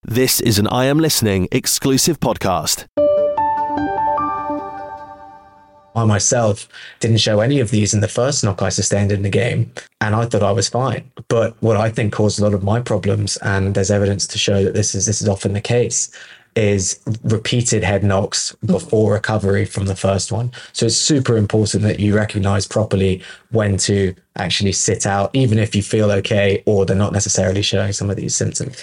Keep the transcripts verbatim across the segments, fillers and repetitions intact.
This is an I Am Listening exclusive podcast. I myself didn't show any of these in the first knock I sustained in the game, and I thought I was fine. But what I think caused a lot of my problems, and there's evidence to show that this is this is often the case, is repeated head knocks before recovery from the first one. So it's super important that you recognize properly when to actually sit out, even if you feel okay or they're not necessarily showing some of these symptoms.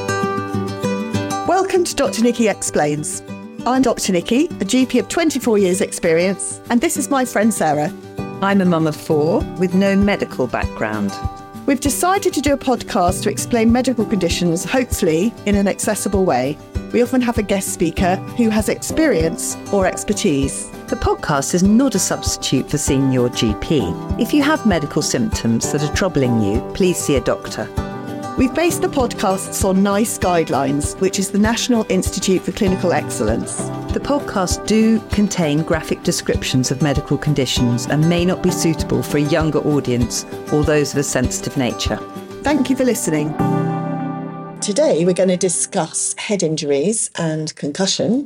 Welcome to Doctor Nikki Explains. I'm Doctor Nikki, a G P of twenty-four years experience, and this is my friend Sarah. I'm a mum of four with no medical background. We've decided to do a podcast to explain medical conditions, hopefully in an accessible way. We often have a guest speaker who has experience or expertise. The podcast is not a substitute for seeing your G P. If you have medical symptoms that are troubling you, please see a doctor. We've based the podcasts on NICE guidelines, which is the National Institute for Clinical Excellence. The podcasts do contain graphic descriptions of medical conditions and may not be suitable for a younger audience or those of a sensitive nature. Thank you for listening. Today we're going to discuss head injuries and concussion,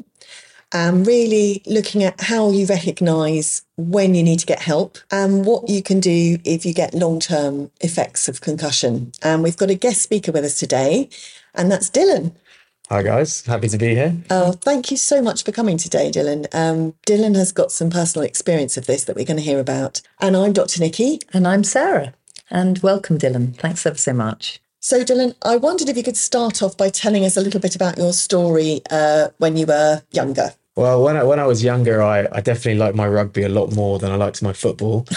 and really looking at how you recognise when you need to get help and what you can do if you get long-term effects of concussion. And we've got a guest speaker with us today, and that's Dylan. Hi guys, happy to be here. Oh, thank you so much for coming today, Dylan. Um, Dylan has got some personal experience of this that we're going to hear about. And I'm Doctor Nikki. And I'm Sarah. And welcome, Dylan. Thanks ever so much. So, Dylan, I wondered if you could start off by telling us a little bit about your story uh, when you were younger. Well, when I, when I was younger, I, I definitely liked my rugby a lot more than I liked my football,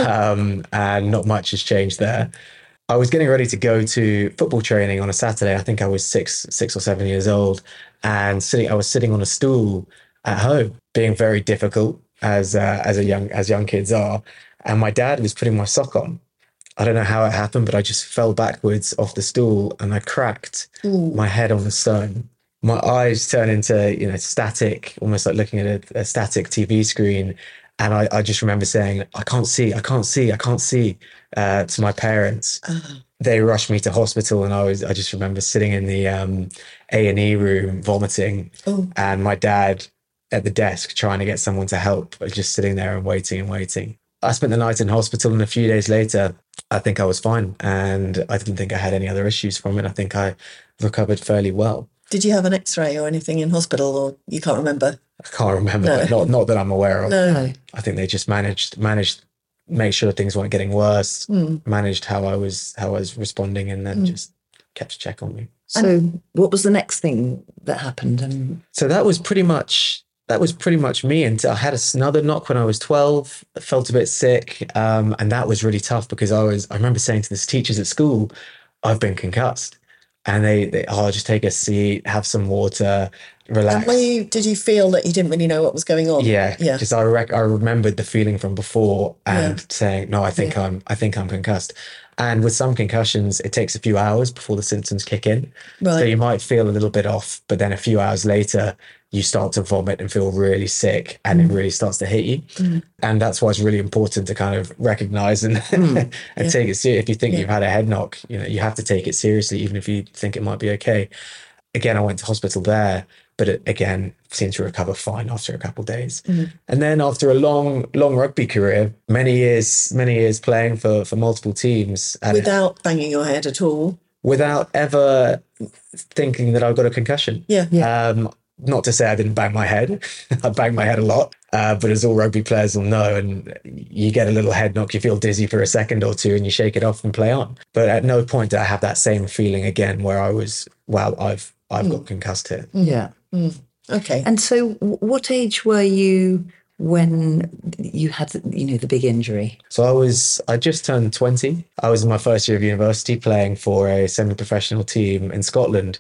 um, and not much has changed there. I was getting ready to go to football training on a Saturday. I think I was six, six or seven years old, and sitting. I was sitting on a stool at home, being very difficult as uh, as a young as young kids are. And my dad was putting my sock on. I don't know how it happened, but I just fell backwards off the stool and I cracked Ooh. my head on the stone. My eyes turned into, you know, static, almost like looking at a, a static T V screen. And I, I just remember saying, I can't see, I can't see, I can't see uh, to my parents. Uh-huh. They rushed me to hospital, and I was, I just remember sitting in the um, A and E room vomiting. Ooh. And my dad at the desk trying to get someone to help, just sitting there and waiting and waiting. I spent the night in hospital, and a few days later, I think I was fine. And I didn't think I had any other issues from it. I think I recovered fairly well. Did you have an x-ray or anything in hospital, or you can't remember? I can't remember, no. but not, not that I'm aware of. No. I think they just managed, managed make sure things weren't getting worse, mm. managed how I was, how I was responding, and then mm. just kept a check on me. So what was the next thing that happened? Um, so that was pretty much, that was pretty much me. And I had another knock when I was twelve. I felt a bit sick. Um, and that was really tough because I was, I remember saying to the teachers at school, I've been concussed. And they, they, oh, just take a seat, have some water, relax. And when you, did you feel that you didn't really know what was going on? Yeah, yeah. Because I rec- I remembered the feeling from before and yeah. saying, no, I think yeah. I'm, I think I'm concussed. And with some concussions, it takes a few hours before the symptoms kick in. Right. So you might feel a little bit off, but then a few hours later, you start to vomit and feel really sick, and mm. it really starts to hit you. Mm. And that's why it's really important to kind of recognize and mm. and yeah. take it seriously. If you think yeah. you've had a head knock, you know, you have to take it seriously, even if you think it might be okay. Again, I went to hospital there, but it, again, seemed to recover fine after a couple of days. Mm. And then after a long, long rugby career, many years, many years playing for, for multiple teams. And without banging your head at all? Without ever thinking that I've got a concussion. Yeah. yeah. Um, Not to say I didn't bang my head. I banged my head a lot, uh, but as all rugby players will know, and you get a little head knock, you feel dizzy for a second or two and you shake it off and play on. But at no point did I have that same feeling again where I was, wow, I've I've mm. got concussed here. Yeah. Mm. Okay. And so what age were you when you had, you know, the big injury? So I was, I just turned twenty. I was in my first year of university playing for a semi-professional team in Scotland.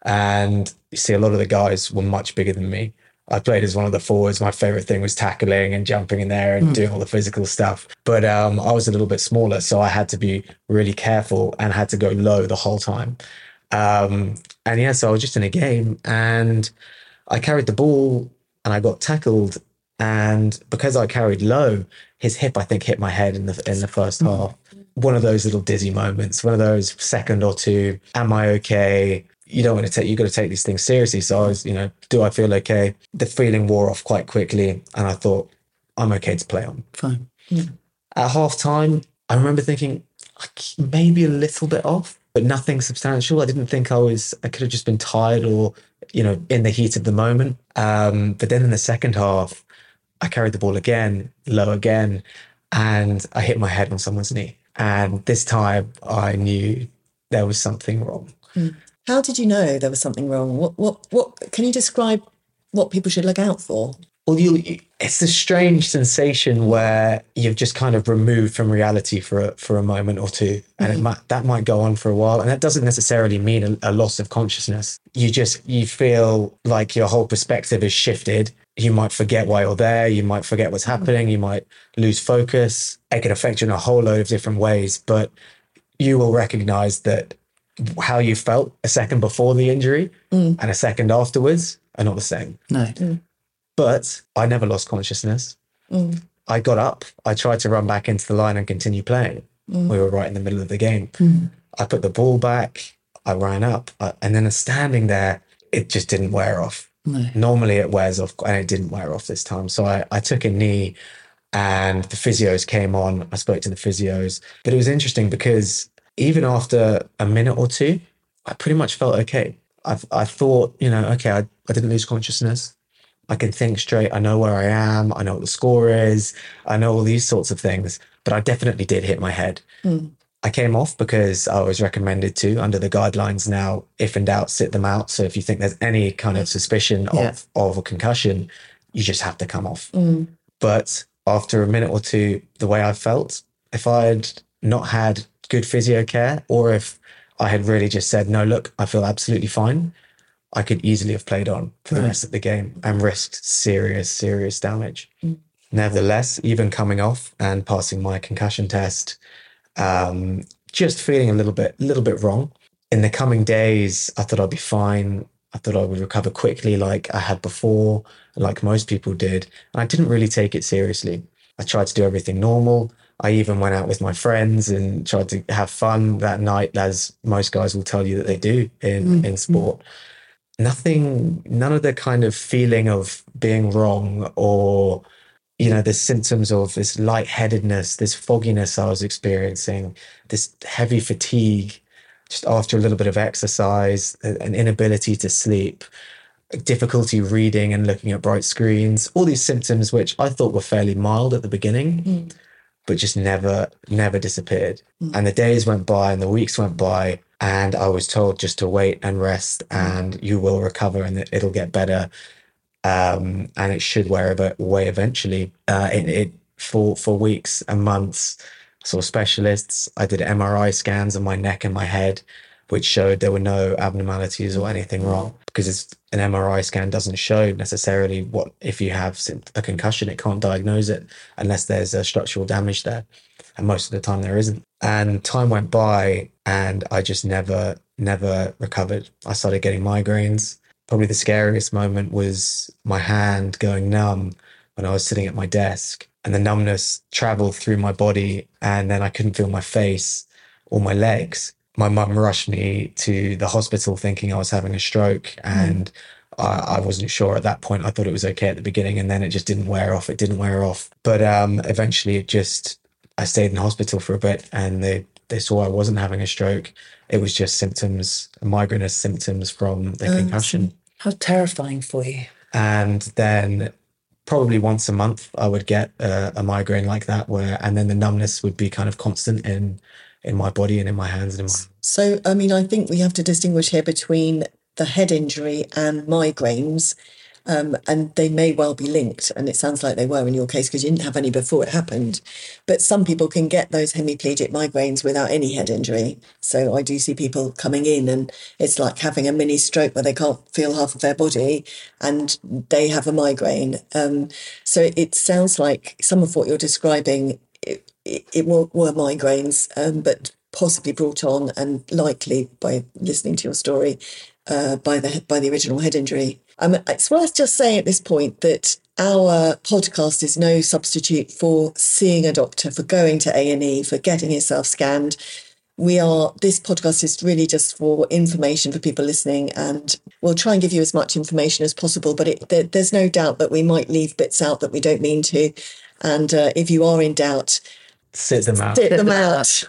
And you see, a lot of the guys were much bigger than me. I played as one of the forwards. My favorite thing was tackling and jumping in there and mm. doing all the physical stuff. But um, I was a little bit smaller, so I had to be really careful and had to go low the whole time. Um, and yeah, so I was just in a game and I carried the ball and I got tackled. And because I carried low, his hip, I think, hit my head in the in the first mm. half. One of those little dizzy moments, one of those second or two, am I okay? you don't want to take, you got to take these things seriously. So I was, you know, do I feel okay? The feeling wore off quite quickly. And I thought, I'm okay to play on. Fine. Yeah. At half time, I remember thinking maybe a little bit off, but nothing substantial. I didn't think I was, I could have just been tired or, you know, in the heat of the moment. Um, but then in the second half, I carried the ball again, low again, and I hit my head on someone's knee. And this time I knew there was something wrong. Mm. How did you know there was something wrong? What, what, what, can you describe what people should look out for? Well, you, it's a strange sensation where you've just kind of removed from reality for a, for a moment or two. And mm-hmm. it might, that might go on for a while. And that doesn't necessarily mean a, a loss of consciousness. You just, you feel like your whole perspective is shifted. You might forget why you're there. You might forget what's happening. You might lose focus. It can affect you in a whole load of different ways, but you will recognize that how you felt a second before the injury mm. and a second afterwards are not the same. No. Mm. But I never lost consciousness. Mm. I got up. I tried to run back into the line and continue playing. Mm. We were right in the middle of the game. Mm. I put the ball back. I ran up. I, and then standing there, it just didn't wear off. No. Normally it wears off, and it didn't wear off this time. So I, I took a knee and the physios came on. I spoke to the physios. But it was interesting because even after a minute or two, I pretty much felt okay. I, I thought, you know, okay, I, I didn't lose consciousness. I can think straight. I know where I am. I know what the score is. I know all these sorts of things. But I definitely did hit my head. Mm. I came off because I was recommended to under the guidelines now. If in doubt, sit them out. So if you think there's any kind of suspicion yeah. of, of a concussion, you just have to come off. Mm. But after a minute or two, the way I felt, if I had not had good physio care, or if I had really just said, no, look, I feel absolutely fine, I could easily have played on for the right. rest of the game and risked serious, serious damage. Mm. Nevertheless, even coming off and passing my concussion test, um, just feeling a little bit, a little bit wrong. In the coming days, I thought I'd be fine. I thought I would recover quickly like I had before, like most people did. And I didn't really take it seriously. I tried to do everything normal. I even went out with my friends and tried to have fun that night, as most guys will tell you that they do in, mm-hmm. in sport. Nothing, none of the kind of feeling of being wrong or, you know, the symptoms of this lightheadedness, this fogginess I was experiencing, this heavy fatigue, just after a little bit of exercise, an inability to sleep, difficulty reading and looking at bright screens, all these symptoms, which I thought were fairly mild at the beginning, mm. but just never, never disappeared. Mm. And the days went by and the weeks went by, and I was told just to wait and rest and you will recover and it'll get better. Um, and it should wear away eventually. Uh, it, it for, for weeks and months, I saw specialists. I did M R I scans on my neck and my head, which showed there were no abnormalities or anything wrong, because it's, an M R I scan doesn't show necessarily what, if you have a concussion, it can't diagnose it unless there's a structural damage there. And most of the time there isn't. And time went by and I just never, never recovered. I started getting migraines. Probably the scariest moment was my hand going numb when I was sitting at my desk, and the numbness traveled through my body and then I couldn't feel my face or my legs. My mum rushed me to the hospital thinking I was having a stroke, and mm. I, I wasn't sure at that point. I thought it was okay at the beginning, and then it just didn't wear off. It didn't wear off. But um, eventually it just, I stayed in hospital for a bit and they, they saw I wasn't having a stroke. It was just symptoms, migrainous symptoms from the um, concussion. How terrifying for you. And then probably once a month I would get a, a migraine like that, where, and then the numbness would be kind of constant in in my body and in my hands and in my... So, I mean, I think we have to distinguish here between the head injury and migraines, um, and they may well be linked, and it sounds like they were in your case because you didn't have any before it happened. But some people can get those hemiplegic migraines without any head injury. So I do see people coming in and it's like having a mini stroke where they can't feel half of their body and they have a migraine. Um, so it sounds like some of what you're describing, it, it, it were, were migraines, um, but possibly brought on, and likely, by listening to your story, uh, by the by the original head injury. Um, it's worth just saying at this point that our podcast is no substitute for seeing a doctor, for going to A and E, for getting yourself scanned. we are, this podcast is really just for information for people listening, and we'll try and give you as much information as possible, but it, there, there's no doubt that we might leave bits out that we don't mean to. And uh, if you are in doubt, sit them out. Sit them out.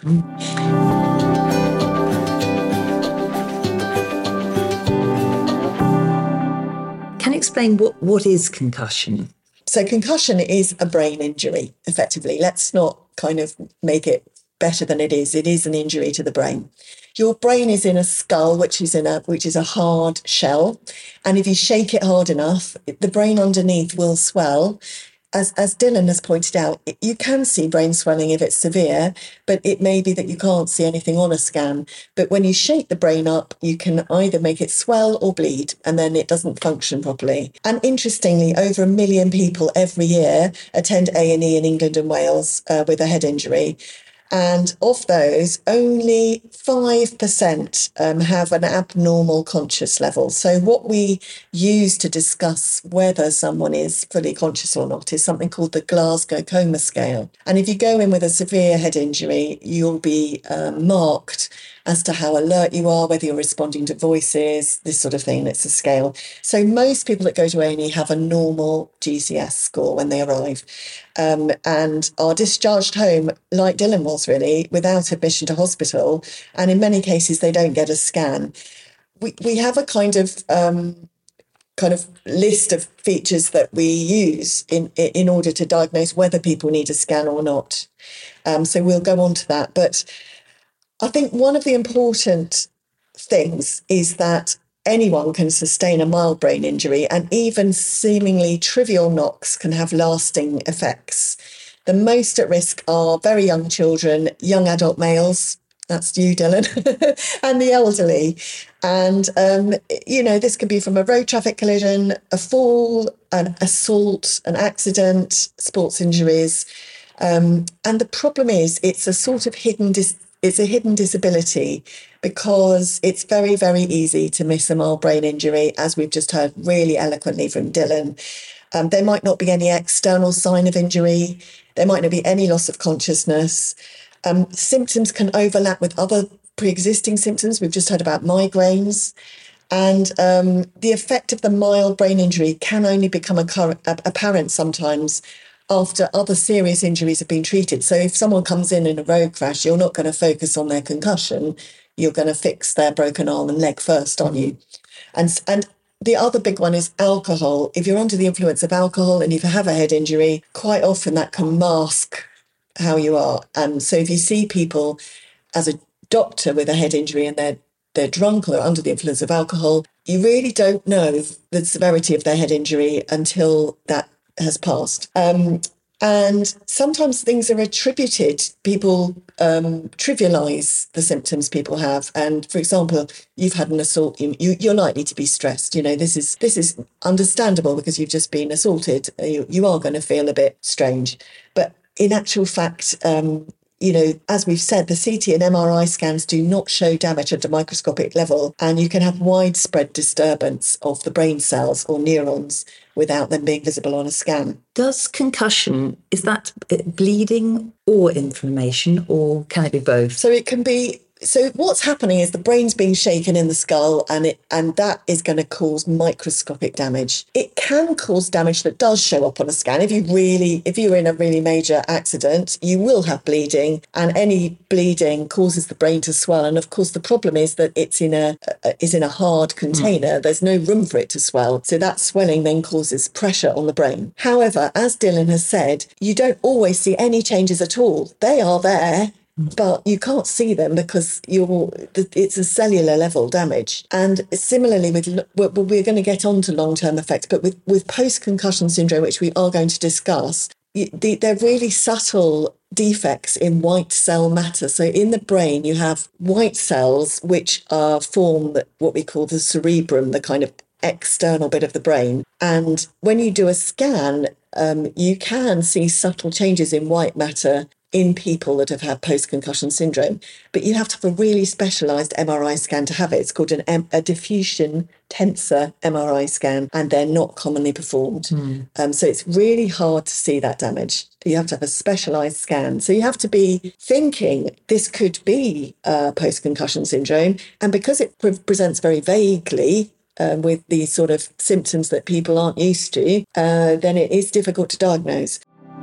Can you explain what, what is concussion? So concussion is a brain injury, effectively. Let's not kind of make it better than it is. It is an injury to the brain. Your brain is in a skull, which is in a which is a hard shell, and if you shake it hard enough, the brain underneath will swell. As as Dylan has pointed out, you can see brain swelling if it's severe, but it may be that you can't see anything on a scan. But when you shake the brain up, you can either make it swell or bleed, and then it doesn't function properly. And interestingly, over a million people every year attend A and E in England and Wales uh, with a head injury. And of those, only five percent um, have an abnormal conscious level. So what we use to discuss whether someone is fully conscious or not is something called the Glasgow Coma Scale. And if you go in with a severe head injury, you'll be um, marked as to how alert you are, whether you're responding to voices, this sort of thing. It's a scale. So most people that go to A and E have a normal G C S score when they arrive, um, and are discharged home, like Dylan was really, without admission to hospital. And in many cases, they don't get a scan. We we have a kind of um, kind of list of features that we use in in order to diagnose whether people need a scan or not. Um, so we'll go on to that, but I think one of the important things is that anyone can sustain a mild brain injury, and even seemingly trivial knocks can have lasting effects. The most at risk are very young children, young adult males, that's you, Dylan, and the elderly. And, um, you know, this could be from a road traffic collision, a fall, an assault, an accident, sports injuries. Um, and the problem is it's a sort of hidden dis- It's a hidden disability because it's very, very easy to miss a mild brain injury, as we've just heard really eloquently from Dylan. Um, there might not be any external sign of injury. There might not be any loss of consciousness. Um, symptoms can overlap with other pre-existing symptoms. We've just heard about migraines. And um, the effect of the mild brain injury can only become apparent sometimes after other serious injuries have been treated. So if someone comes in in a road crash, you're not going to focus on their concussion. You're going to fix their broken arm and leg first, aren't you? And, and the other big one is alcohol. If you're under the influence of alcohol and if you have a head injury, quite often that can mask how you are. And so if you see people as a doctor with a head injury and they're, they're drunk or under the influence of alcohol, you really don't know the severity of their head injury until that has passed. Um, and sometimes things are attributed. People um, trivialise the symptoms people have. And for example, you've had an assault, you, you, you're likely to be stressed. You know, this is this is understandable because you've just been assaulted. You, you are going to feel a bit strange. But in actual fact, um, you know, as we've said, the C T and M R I scans do not show damage at a microscopic level, and you can have widespread disturbance of the brain cells or neurons without them being visible on a scan. Does concussion, is that bleeding or inflammation, or can it be both? So it can be. So what's happening is the brain's being shaken in the skull, and it and that is going to cause microscopic damage. It can cause damage that does show up on a scan. If you really, if you're in a really major accident, you will have bleeding, and any bleeding causes the brain to swell. And of course, the problem is that it's in a uh, is in a hard container. Mm. There's no room for it to swell, so that swelling then causes pressure on the brain. However, as Dylan has said, you don't always see any changes at all. They are there, but you can't see them because you're it's a cellular level damage. And similarly with, we're going to get on to long-term effects, but with, with post-concussion syndrome, which we are going to discuss, the, they're really subtle defects in white cell matter. So in the brain, you have white cells, which are form what we call the cerebrum, the kind of external bit of the brain. And when you do a scan, um, you can see subtle changes in white matter in people that have had post-concussion syndrome, but you have to have a really specialised M R I scan to have it. It's called an M- a diffusion tensor M R I scan, and they're not commonly performed. Mm. Um, so it's really hard to see that damage. You have to have a specialised scan. So you have to be thinking this could be uh, post-concussion syndrome, and because it pre- presents very vaguely, Um, with these sort of symptoms that people aren't used to, uh, then it is difficult to diagnose.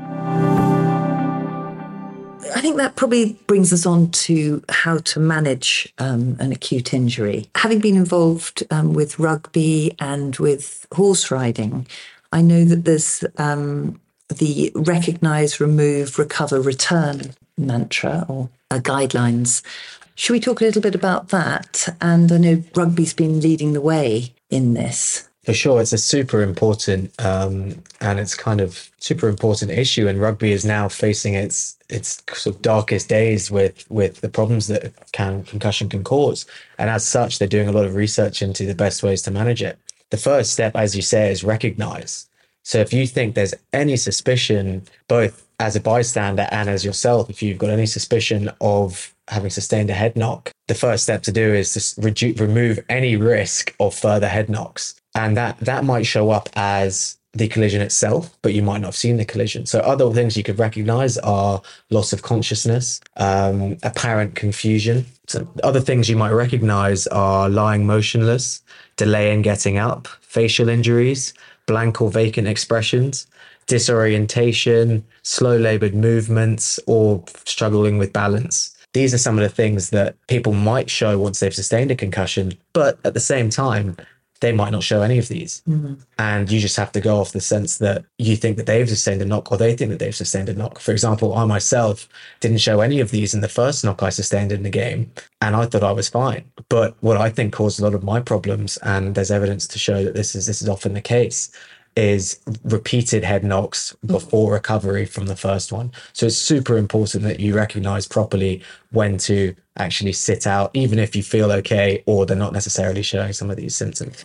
I think that probably brings us on to how to manage um, an acute injury. Having been involved um, with rugby and with horse riding, I know that there's um, the recognise, remove, recover, return mantra or uh, guidelines. Should we talk a little bit about that? And I know rugby's been leading the way in this. For sure, it's a super important um, and it's kind of super important issue, and rugby is now facing its its sort of darkest days with with the problems that can concussion can cause. And as such, they're doing a lot of research into the best ways to manage it. The first step, as you say, is recognize. So if you think there's any suspicion, both as a bystander and as yourself, if you've got any suspicion of having sustained a head knock, the first step to do is to reduce, remove any risk of further head knocks. And that, that might show up as the collision itself, but you might not have seen the collision. So other things you could recognize are loss of consciousness, um, apparent confusion. So other things you might recognize are lying motionless, delay in getting up, facial injuries, blank or vacant expressions, disorientation, slow labored movements, or struggling with balance. These are some of the things that people might show once they've sustained a concussion, but at the same time, they might not show any of these. Mm-hmm. And you just have to go off the sense that you think that they've sustained a knock or they think that they've sustained a knock. For example, I myself didn't show any of these in the first knock I sustained in the game, and I thought I was fine. But what I think caused a lot of my problems, and there's evidence to show that this is this is often the case, is repeated head knocks before recovery from the first one. So it's super important that you recognize properly when to actually sit out, even if you feel okay or they're not necessarily showing some of these symptoms.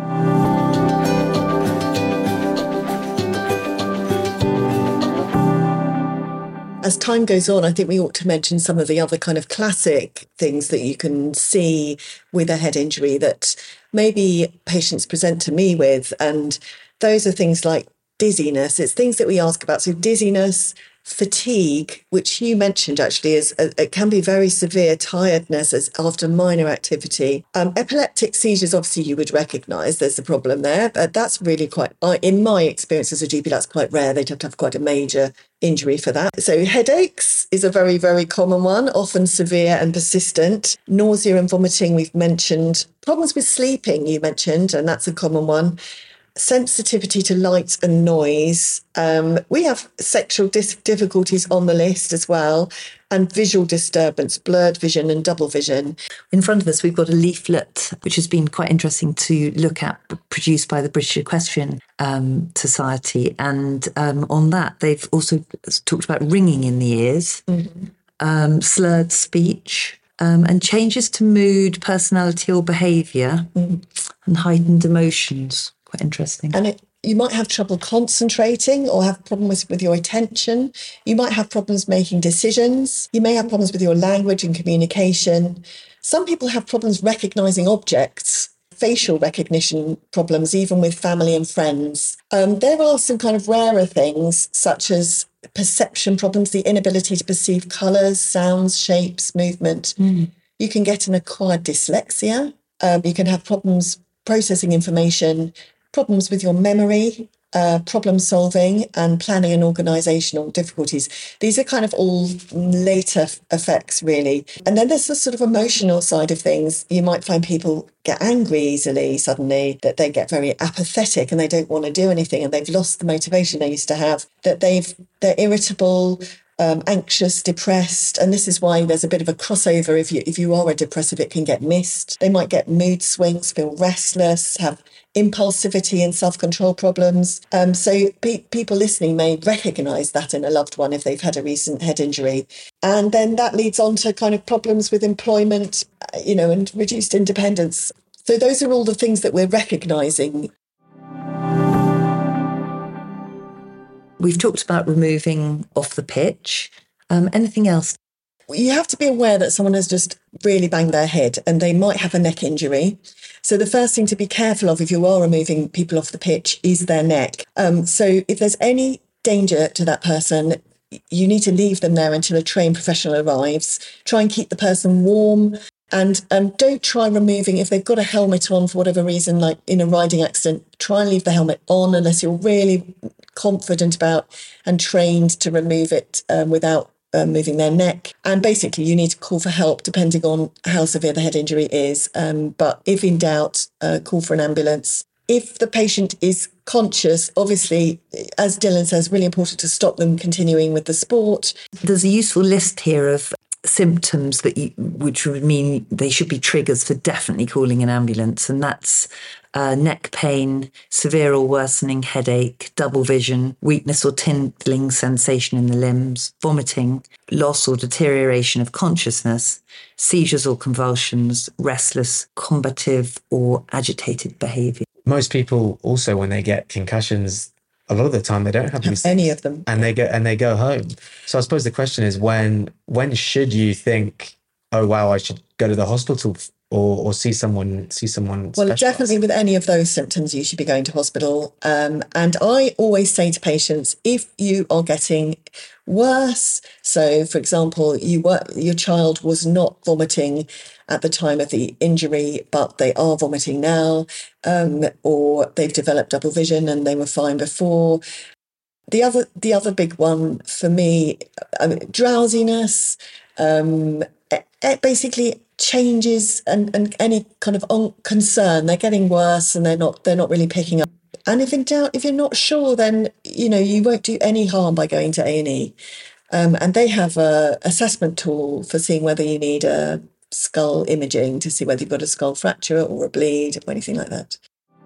As time goes on, I think we ought to mention some of the other kind of classic things that you can see with a head injury that maybe patients present to me with. And those are things like dizziness. It's things that we ask about. So dizziness, fatigue, which you mentioned actually, is uh, it can be very severe tiredness as after minor activity. Um, epileptic seizures, obviously you would recognise there's a problem there, but that's really quite, uh, in my experience as a G P, that's quite rare. They'd have to have quite a major injury for that. So headaches is a very, very common one, often severe and persistent. Nausea and vomiting, we've mentioned. Problems with sleeping, you mentioned, and that's a common one. Sensitivity to light and noise. Um, we have sexual dis- difficulties on the list as well, and visual disturbance, blurred vision and double vision. In front of us, we've got a leaflet, which has been quite interesting to look at, produced by the British Equestrian um, Society. And um, on that, they've also talked about ringing in the ears, mm-hmm. um, slurred speech, um, and changes to mood, personality or behaviour, mm-hmm. and heightened emotions. Quite interesting. And it, you might have trouble concentrating or have problems with your attention. You might have problems making decisions. You may have problems with your language and communication. Some people have problems recognising objects, facial recognition problems, even with family and friends. Um, there are some kind of rarer things, such as perception problems, the inability to perceive colours, sounds, shapes, movement. Mm. You can get an acquired dyslexia. Um, you can have problems processing information, problems with your memory, uh, problem solving and planning and organisational difficulties. These are kind of all later f- effects, really. And then there's the sort of emotional side of things. You might find people get angry easily suddenly, that they get very apathetic and they don't want to do anything and they've lost the motivation they used to have, that they've, they're irritable, Um, anxious, depressed, and this is why there's a bit of a crossover. If you if you are a depressive, it can get missed. They might get mood swings, feel restless, have impulsivity and self-control problems. Um, so pe- people listening may recognise that in a loved one if they've had a recent head injury. And then that leads on to kind of problems with employment, you know, and reduced independence. So those are all the things that we're recognising. We've talked about removing off the pitch. Um, anything else? You have to be aware that someone has just really banged their head and they might have a neck injury. So the first thing to be careful of if you are removing people off the pitch is their neck. Um, so if there's any danger to that person, you need to leave them there until a trained professional arrives. Try and keep the person warm. And um, don't try removing, if they've got a helmet on for whatever reason, like in a riding accident, try and leave the helmet on unless you're really confident about and trained to remove it um, without uh, moving their neck. And basically, you need to call for help depending on how severe the head injury is. Um, but if in doubt, uh, call for an ambulance. If the patient is conscious, obviously, as Dylan says, really important to stop them continuing with the sport. There's a useful list here of symptoms that you, which would mean they should be triggers for definitely calling an ambulance, and that's uh, neck pain, severe or worsening headache, double vision, weakness or tingling sensation in the limbs, vomiting, loss or deterioration of consciousness, seizures or convulsions, restless, combative or agitated behaviour. Most people also, when they get concussions, a lot of the time they don't have these any of them, and they go and they go home. So I suppose the question is, when when should you think, oh wow, I should go to the hospital or or see someone see someone well specialised? Definitely with any of those symptoms you should be going to hospital. Um, and I always say to patients, if you are getting worse, so for example you were your child was not vomiting at the time of the injury, but they are vomiting now, um, or they've developed double vision and they were fine before. The other, the other big one for me, I mean, drowsiness, um, it, it basically changes and, and any kind of on concern. They're getting worse and they're not they're not really picking up. And if in doubt, if you're not sure, then you know you won't do any harm by going to A and E. Um, and they have a assessment tool for seeing whether you need a skull imaging to see whether you've got a skull fracture or a bleed or anything like that.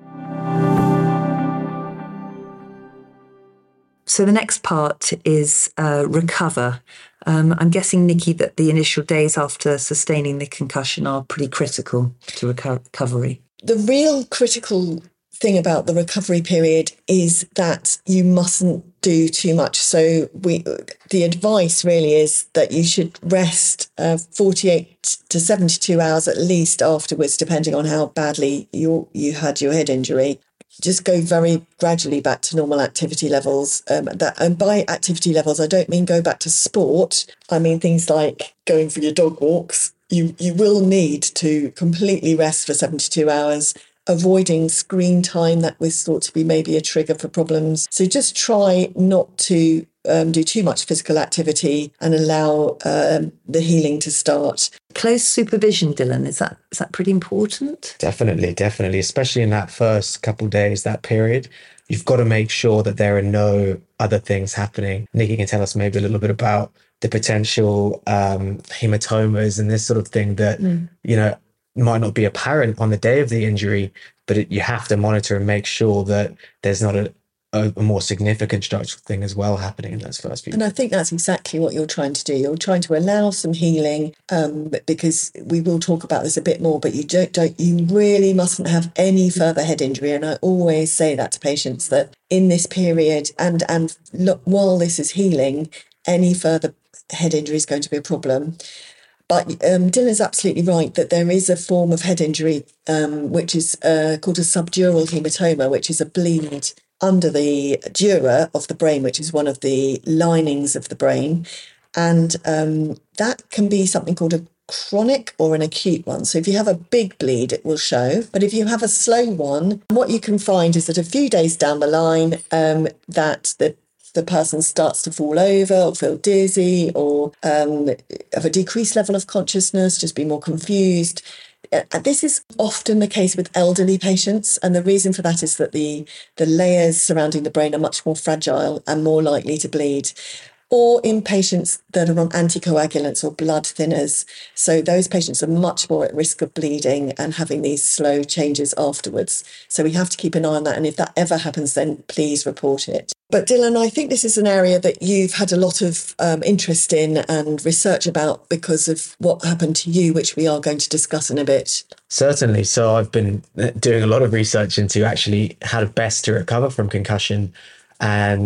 So the next part is uh, recover. Um, I'm guessing, Nikki, that the initial days after sustaining the concussion are pretty critical to reco- recovery. The real critical thing about the recovery period is that you mustn't do too much. So we, the advice really is that you should rest uh, forty-eight to seventy-two hours at least afterwards, depending on how badly you you had your head injury. Just go very gradually back to normal activity levels. Um, that, and by activity levels, I don't mean go back to sport. I mean things like going for your dog walks. You you will need to completely rest for seventy-two hours, avoiding screen time that was thought to be maybe a trigger for problems. So just try not to um, do too much physical activity and allow um, the healing to start. Close supervision, Dylan, is that is that pretty important? Definitely, definitely, especially in that first couple of days, that period. You've got to make sure that there are no other things happening. Nikki can tell us maybe a little bit about the potential um, hematomas and this sort of thing that, mm. you know, might not be apparent on the day of the injury, but it, you have to monitor and make sure that there's not a, a, a more significant structural thing as well happening in those first few. And I think that's exactly what you're trying to do. You're trying to allow some healing, um, because we will talk about this a bit more, but you don't, don't, you really mustn't have any further head injury. And I always say that to patients, that in this period and, and look, while this is healing, any further head injury is going to be a problem. But um, Dylan's absolutely right that there is a form of head injury um, which is uh, called a subdural hematoma, which is a bleed under the dura of the brain, which is one of the linings of the brain. And um, that can be something called a chronic or an acute one. So if you have a big bleed, it will show. But if you have a slow one, what you can find is that a few days down the line, um, that the the person starts to fall over or feel dizzy or um, have a decreased level of consciousness, just be more confused. Uh, this is often the case with elderly patients, and the reason for that is that the, the layers surrounding the brain are much more fragile and more likely to bleed. Or in patients that are on anticoagulants or blood thinners. So those patients are much more at risk of bleeding and having these slow changes afterwards. So we have to keep an eye on that. And if that ever happens, then please report it. But Dylan, I think this is an area that you've had a lot of um, interest in and research about because of what happened to you, which we are going to discuss in a bit. Certainly. So I've been doing a lot of research into actually how best to recover from concussion. And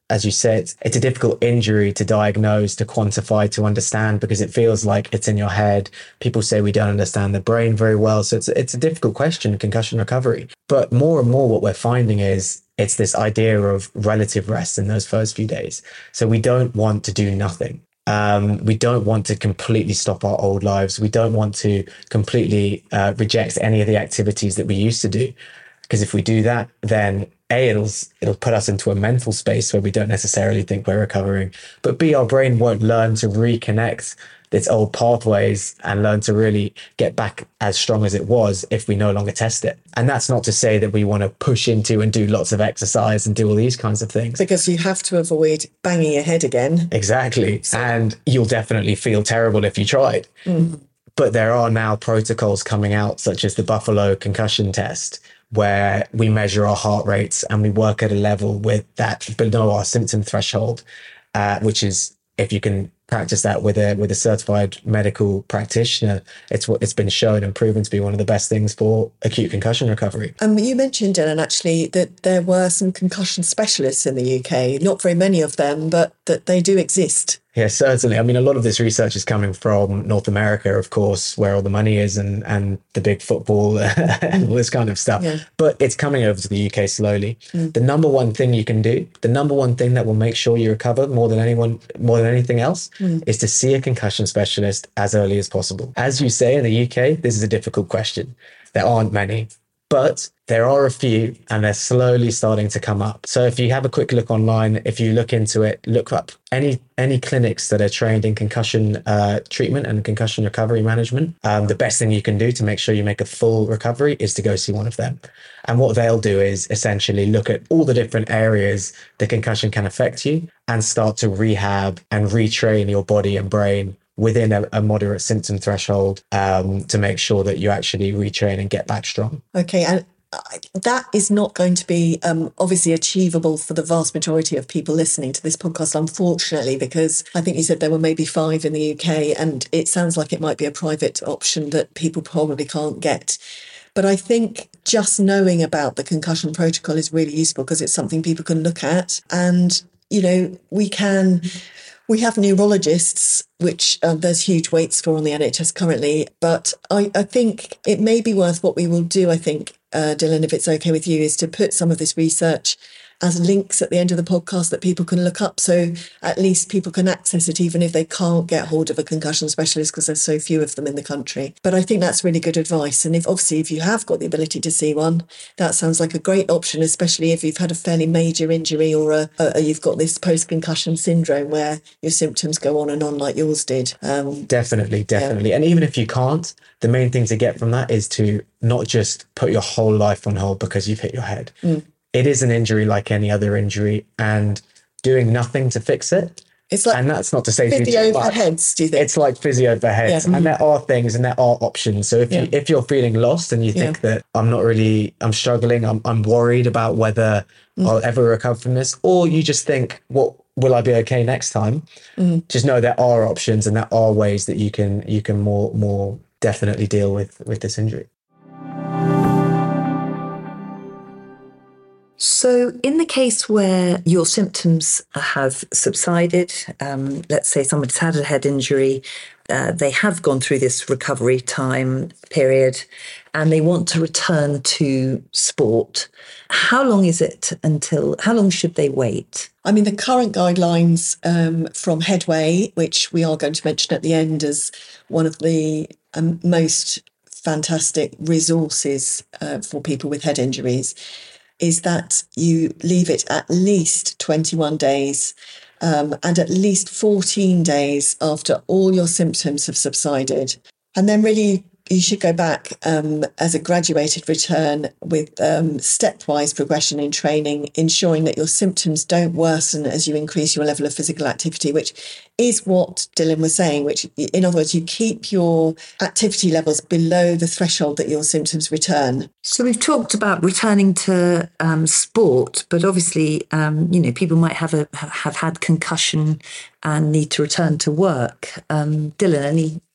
as you said, it's a difficult injury to diagnose, to quantify, to understand, because it feels like it's in your head. People say we don't understand the brain very well. So it's, it's a difficult question, concussion recovery. But more and more what we're finding is it's this idea of relative rest in those first few days. So we don't want to do nothing. Um, we don't want to completely stop our old lives. We don't want to completely uh, reject any of the activities that we used to do. Because if we do that, then A, it'll, it'll put us into a mental space where we don't necessarily think we're recovering. But B, our brain won't learn to reconnect its old pathways and learn to really get back as strong as it was if we no longer test it. And that's not to say that we want to push into and do lots of exercise and do all these kinds of things. Because you have to avoid banging your head again. Exactly. So. And you'll definitely feel terrible if you tried. Mm. But there are now protocols coming out, such as the Buffalo concussion test, where we measure our heart rates and we work at a level with that below our symptom threshold, uh, which is, if you can practice that with a with a certified medical practitioner, it's what it's been shown and proven to be one of the best things for acute concussion recovery. Um, you mentioned, Dylan, actually, that there were some concussion specialists in the U K. Not very many of them, but that they do exist. Yeah, certainly. I mean, a lot of this research is coming from North America, of course, where all the money is and, and the big football and all this kind of stuff. Yeah. But it's coming over to the U K slowly. Mm. The number one thing you can do, the number one thing that will make sure you recover more than anyone, more than anything else, mm. is to see a concussion specialist as early as possible. As you say, in the U K, this is a difficult question. There aren't many. But there are a few, and they're slowly starting to come up. So if you have a quick look online, if you look into it, look up any any clinics that are trained in concussion uh, treatment and concussion recovery management. Um, the best thing you can do to make sure you make a full recovery is to go see one of them. And what they'll do is essentially look at all the different areas the concussion can affect you and start to rehab and retrain your body and brain within a, a moderate symptom threshold um, to make sure that you actually retrain and get back strong. Okay, and that is not going to be um, obviously achievable for the vast majority of people listening to this podcast, unfortunately, because I think you said there were maybe five in the U K, and it sounds like it might be a private option that people probably can't get. But I think just knowing about the concussion protocol is really useful because it's something people can look at. And, you know, we can... We have neurologists, which uh, there's huge waits for on the N H S currently. But I, I think it may be worth what we will do, I think, uh, Dylan, if it's okay with you, is to put some of this research as links at the end of the podcast that people can look up. So at least people can access it, even if they can't get hold of a concussion specialist because there's so few of them in the country. But I think that's really good advice. And if obviously if you have got the ability to see one, that sounds like a great option, especially if you've had a fairly major injury or a, a, you've got this post-concussion syndrome where your symptoms go on and on like yours did. Um, definitely, definitely. Yeah. And even if you can't, the main thing to get from that is to not just put your whole life on hold because you've hit your head. Mm. It is an injury like any other injury, and doing nothing to fix it. It's like, and that's not to say physio for heads, do you think? It's like physio for heads. Yeah. And there are things and there are options. So if, yeah. you, if you're feeling lost and you think yeah. that I'm not really, I'm struggling, I'm, I'm worried about whether mm. I'll ever recover from this, or you just think, what will I be okay next time? Mm. Just know there are options and there are ways that you can you can more more definitely deal with, with this injury. So in the case where your symptoms have subsided, um, let's say somebody's had a head injury, uh, they have gone through this recovery time period and they want to return to sport, how long is it until, how long should they wait? I mean, the current guidelines um, from Headway, which we are going to mention at the end as one of the um, most fantastic resources uh, for people with head injuries, is that you leave it at least twenty-one days um, and at least fourteen days after all your symptoms have subsided. And then really you should go back um, as a graduated return with um, stepwise progression in training, ensuring that your symptoms don't worsen as you increase your level of physical activity, which is what Dylan was saying, which, in other words, you keep your activity levels below the threshold that your symptoms return. So we've talked about returning to um, sport, but obviously, um, you know, people might have a have had concussion and need to return to work. Um, Dylan, any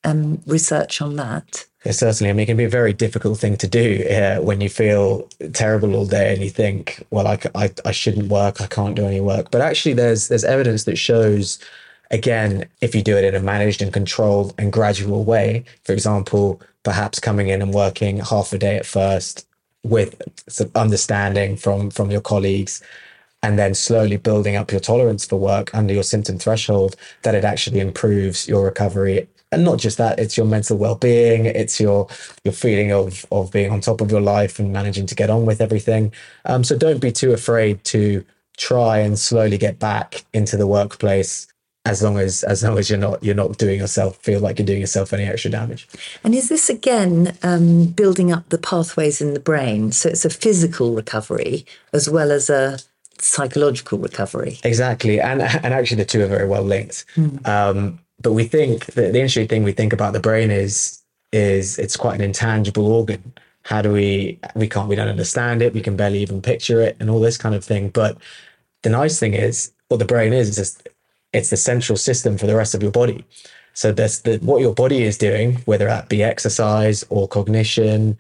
um, research on that? Yeah, certainly. I mean, it can be a very difficult thing to do uh, when you feel terrible all day and you think, well, I, I, I shouldn't work, I can't do any work. But actually, there's there's evidence that shows, again, if you do it in a managed and controlled and gradual way, for example, perhaps coming in and working half a day at first with some understanding from, from your colleagues, and then slowly building up your tolerance for work under your symptom threshold, that it actually improves your recovery. And not just that, it's your mental well-being, it's your your feeling of of being on top of your life and managing to get on with everything. Um, so don't be too afraid to try and slowly get back into the workplace, as long as as long as you're not you're not doing yourself feel like you're doing yourself any extra damage. And is this again um, building up the pathways in the brain? So it's a physical recovery as well as a psychological recovery. Exactly, and and actually the two are very well linked. Mm. Um, But we think that the interesting thing we think about the brain is is it's quite an intangible organ. How do we we can't we don't understand it. We can barely even picture it, and all this kind of thing. But the nice thing is, what the brain is is just, it's the central system for the rest of your body. So that's the what your body is doing, whether that be exercise or cognition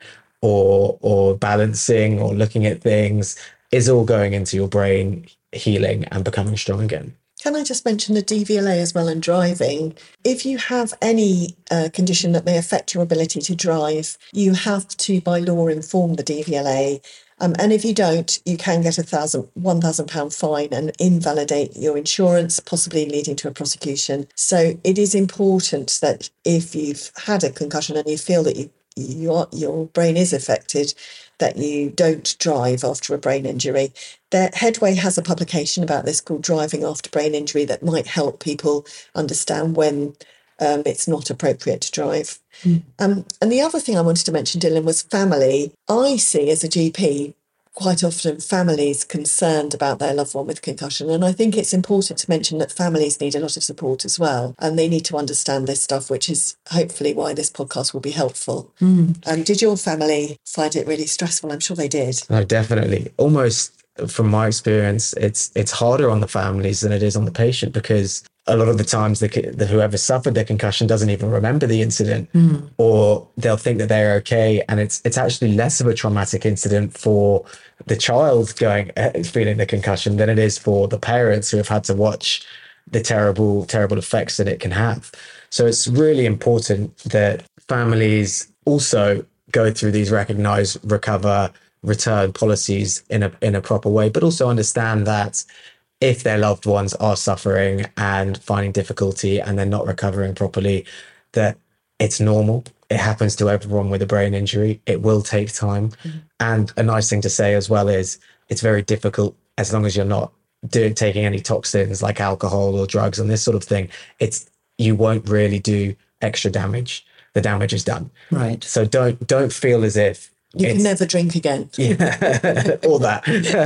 or or balancing or looking at things, is all going into your brain, healing and becoming strong again. Can I just mention the D V L A as well and driving? If you have any uh, condition that may affect your ability to drive, you have to, by law, inform the D V L A. Um, and if you don't, you can get a thousand, one thousand pound fine and invalidate your insurance, possibly leading to a prosecution. So it is important that if you've had a concussion and you feel that you, your your brain is affected, that you don't drive after a brain injury. The Headway has a publication about this called Driving After Brain Injury that might help people understand when um, it's not appropriate to drive. Mm. Um, and the other thing I wanted to mention, Dylan, was family. I see as a G P quite often families concerned about their loved one with concussion. And I think it's important to mention that families need a lot of support as well. And they need to understand this stuff, which is hopefully why this podcast will be helpful. Mm. Um, did your family find it really stressful? I'm sure they did. No, definitely. Almost from my experience, it's it's harder on the families than it is on the patient, because a lot of the times the, the whoever suffered the concussion doesn't even remember the incident, mm. or they'll think that they're okay, and it's it's actually less of a traumatic incident for the child going uh, feeling the concussion than it is for the parents who have had to watch the terrible terrible effects that it can have. So it's really important that families also go through these recognize, recover, return policies in a in a proper way, but also understand that if their loved ones are suffering and finding difficulty and they're not recovering properly, that it's normal. It happens to everyone with a brain injury. It will take time. Mm-hmm. And a nice thing to say as well is it's very difficult, as long as you're not doing taking any toxins like alcohol or drugs and this sort of thing. It's you won't really do extra damage. The damage is done. Right. So don't don't feel as if you can never drink again. Yeah, all that.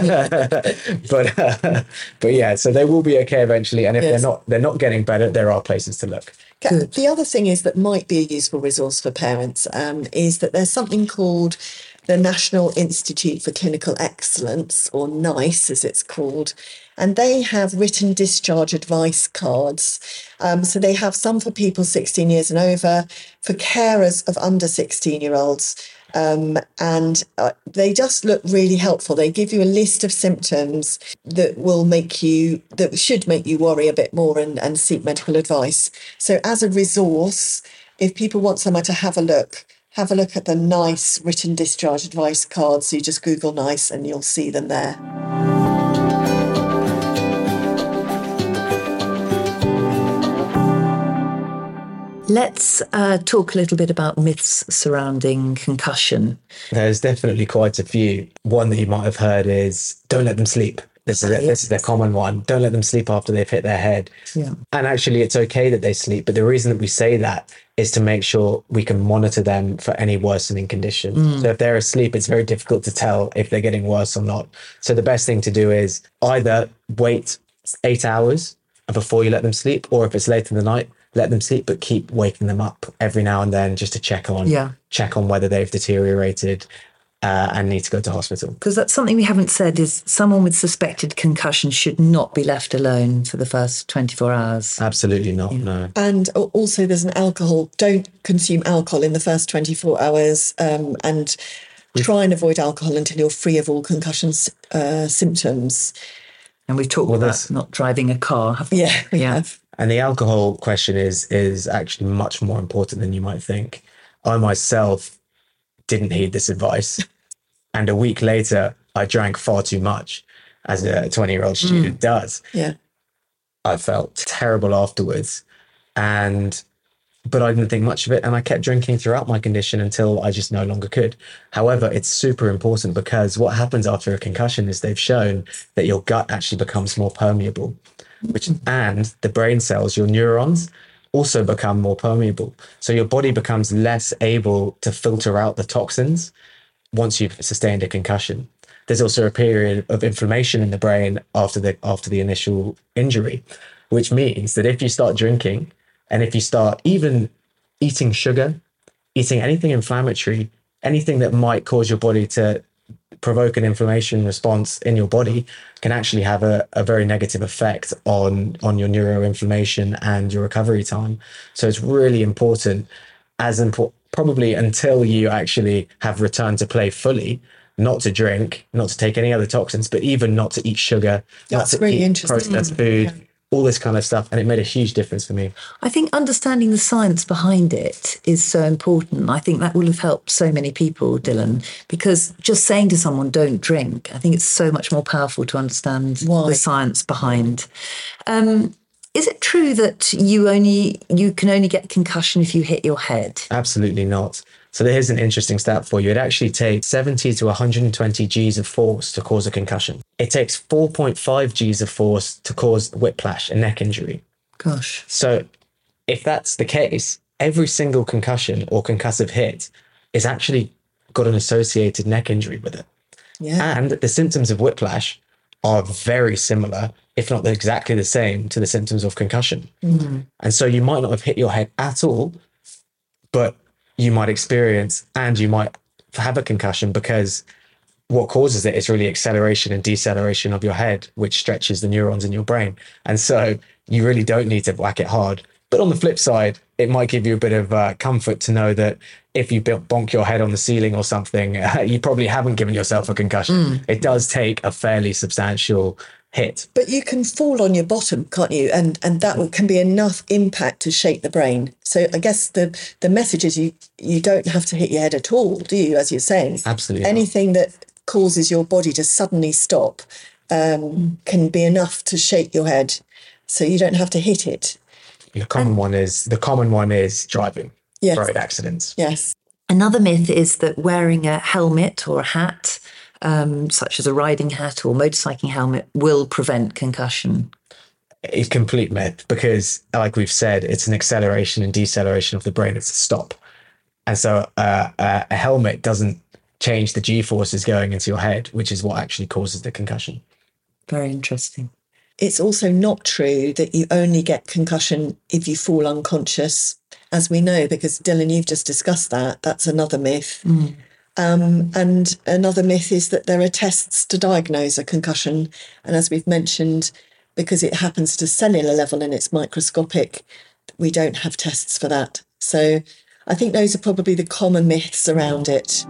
but uh, but yeah, so they will be okay eventually. And if yes. they're not they're not getting better, there are places to look. Good. The other thing is that might be a useful resource for parents um, is that there's something called the National Institute for Clinical Excellence, or NICE as it's called, and they have written discharge advice cards. Um, so they have some for people sixteen years and over, for carers of under sixteen-year-olds. Um, and uh, they just look really helpful. They give you a list of symptoms that will make you, that should make you worry a bit more and, and seek medical advice. So as a resource, if people want somewhere to have a look, have a look at the NICE written discharge advice cards. So you just Google NICE and you'll see them there. Let's uh, talk a little bit about myths surrounding concussion. There's definitely quite a few. One that you might have heard is don't let them sleep. This is, a, this is the common one. Don't let them sleep after they've hit their head. Yeah. And actually, it's okay that they sleep. But the reason that we say that is to make sure we can monitor them for any worsening condition. Mm. So if they're asleep, it's very difficult to tell if they're getting worse or not. So the best thing to do is either wait eight hours before you let them sleep, or if it's late in the night, let them sleep, but keep waking them up every now and then just to check on, yeah. check on whether they've deteriorated. uh, and need to go to hospital. Because that's something we haven't said is someone with suspected concussion should not be left alone for the first twenty-four hours. Absolutely not, no. And also there's an alcohol. Don't consume alcohol in the first twenty-four hours um, and try and avoid alcohol until you're free of all concussion uh, symptoms. And we've talked Well, about that's- not driving a car, haven't we? Yeah, we Yeah. have. And the alcohol question is is actually much more important than you might think. I myself didn't heed this advice. And a week later, I drank far too much, as a twenty-year-old student mm. does. Yeah. I felt terrible afterwards. And but I didn't think much of it. And I kept drinking throughout my condition until I just no longer could. However, it's super important because what happens after a concussion is they've shown that your gut actually becomes more permeable, which and the brain cells, your neurons, also become more permeable. So your body becomes less able to filter out the toxins once you've sustained a concussion. There's also a period of inflammation in the brain after the after the initial injury, which means that if you start drinking and if you start even eating sugar, eating anything inflammatory, anything that might cause your body to provoke an inflammation response in your body can actually have a, a very negative effect on, on your neuroinflammation and your recovery time. So it's really important, as important, probably until you actually have returned to play fully, not to drink, not to take any other toxins, but even not to eat sugar, That's not to really eat interesting. processed food, yeah. all this kind of stuff. And it made a huge difference for me. I think understanding the science behind it is so important. I think that will have helped so many people, Dylan, because just saying to someone, don't drink, I think it's so much more powerful to understand Why? the science behind. Um, is it true that you only you can only get concussion if you hit your head? Absolutely not. So here's an interesting stat for you. It actually takes seventy to one hundred twenty G's of force to cause a concussion. It takes four point five G's of force to cause whiplash, a neck injury. Gosh. So if that's the case, every single concussion or concussive hit is actually got an associated neck injury with it. Yeah. And the symptoms of whiplash are very similar, if not exactly the same, to the symptoms of concussion. Mm-hmm. And so you might not have hit your head at all, but you might experience and you might have a concussion because what causes it is really acceleration and deceleration of your head, which stretches the neurons in your brain. And so you really don't need to whack it hard. But on the flip side, it might give you a bit of uh, comfort to know that if you bonk your head on the ceiling or something, uh, you probably haven't given yourself a concussion. Mm. It does take a fairly substantial hit. But you can fall on your bottom, can't you? And and that will, can be enough impact to shake the brain. So I guess the, the message is you, you don't have to hit your head at all, do you, as you're saying? Absolutely. Anything not. that causes your body to suddenly stop um, mm. can be enough to shake your head. So you don't have to hit it. The common one is the common one is driving, yes. road accidents. Yes. Another myth is that wearing a helmet or a hat, um, such as a riding hat or motorcycling helmet, will prevent concussion. It's a complete myth because, like we've said, it's an acceleration and deceleration of the brain. It's a stop, and so uh, uh, a helmet doesn't change the G forces going into your head, which is what actually causes the concussion. Very interesting. It's also not true that you only get concussion if you fall unconscious, as we know, because Dylan, you've just discussed that. That's another myth. Mm. Um, and another myth is that there are tests to diagnose a concussion. And as we've mentioned, because it happens at a cellular level and it's microscopic, we don't have tests for that. So I think those are probably the common myths around it.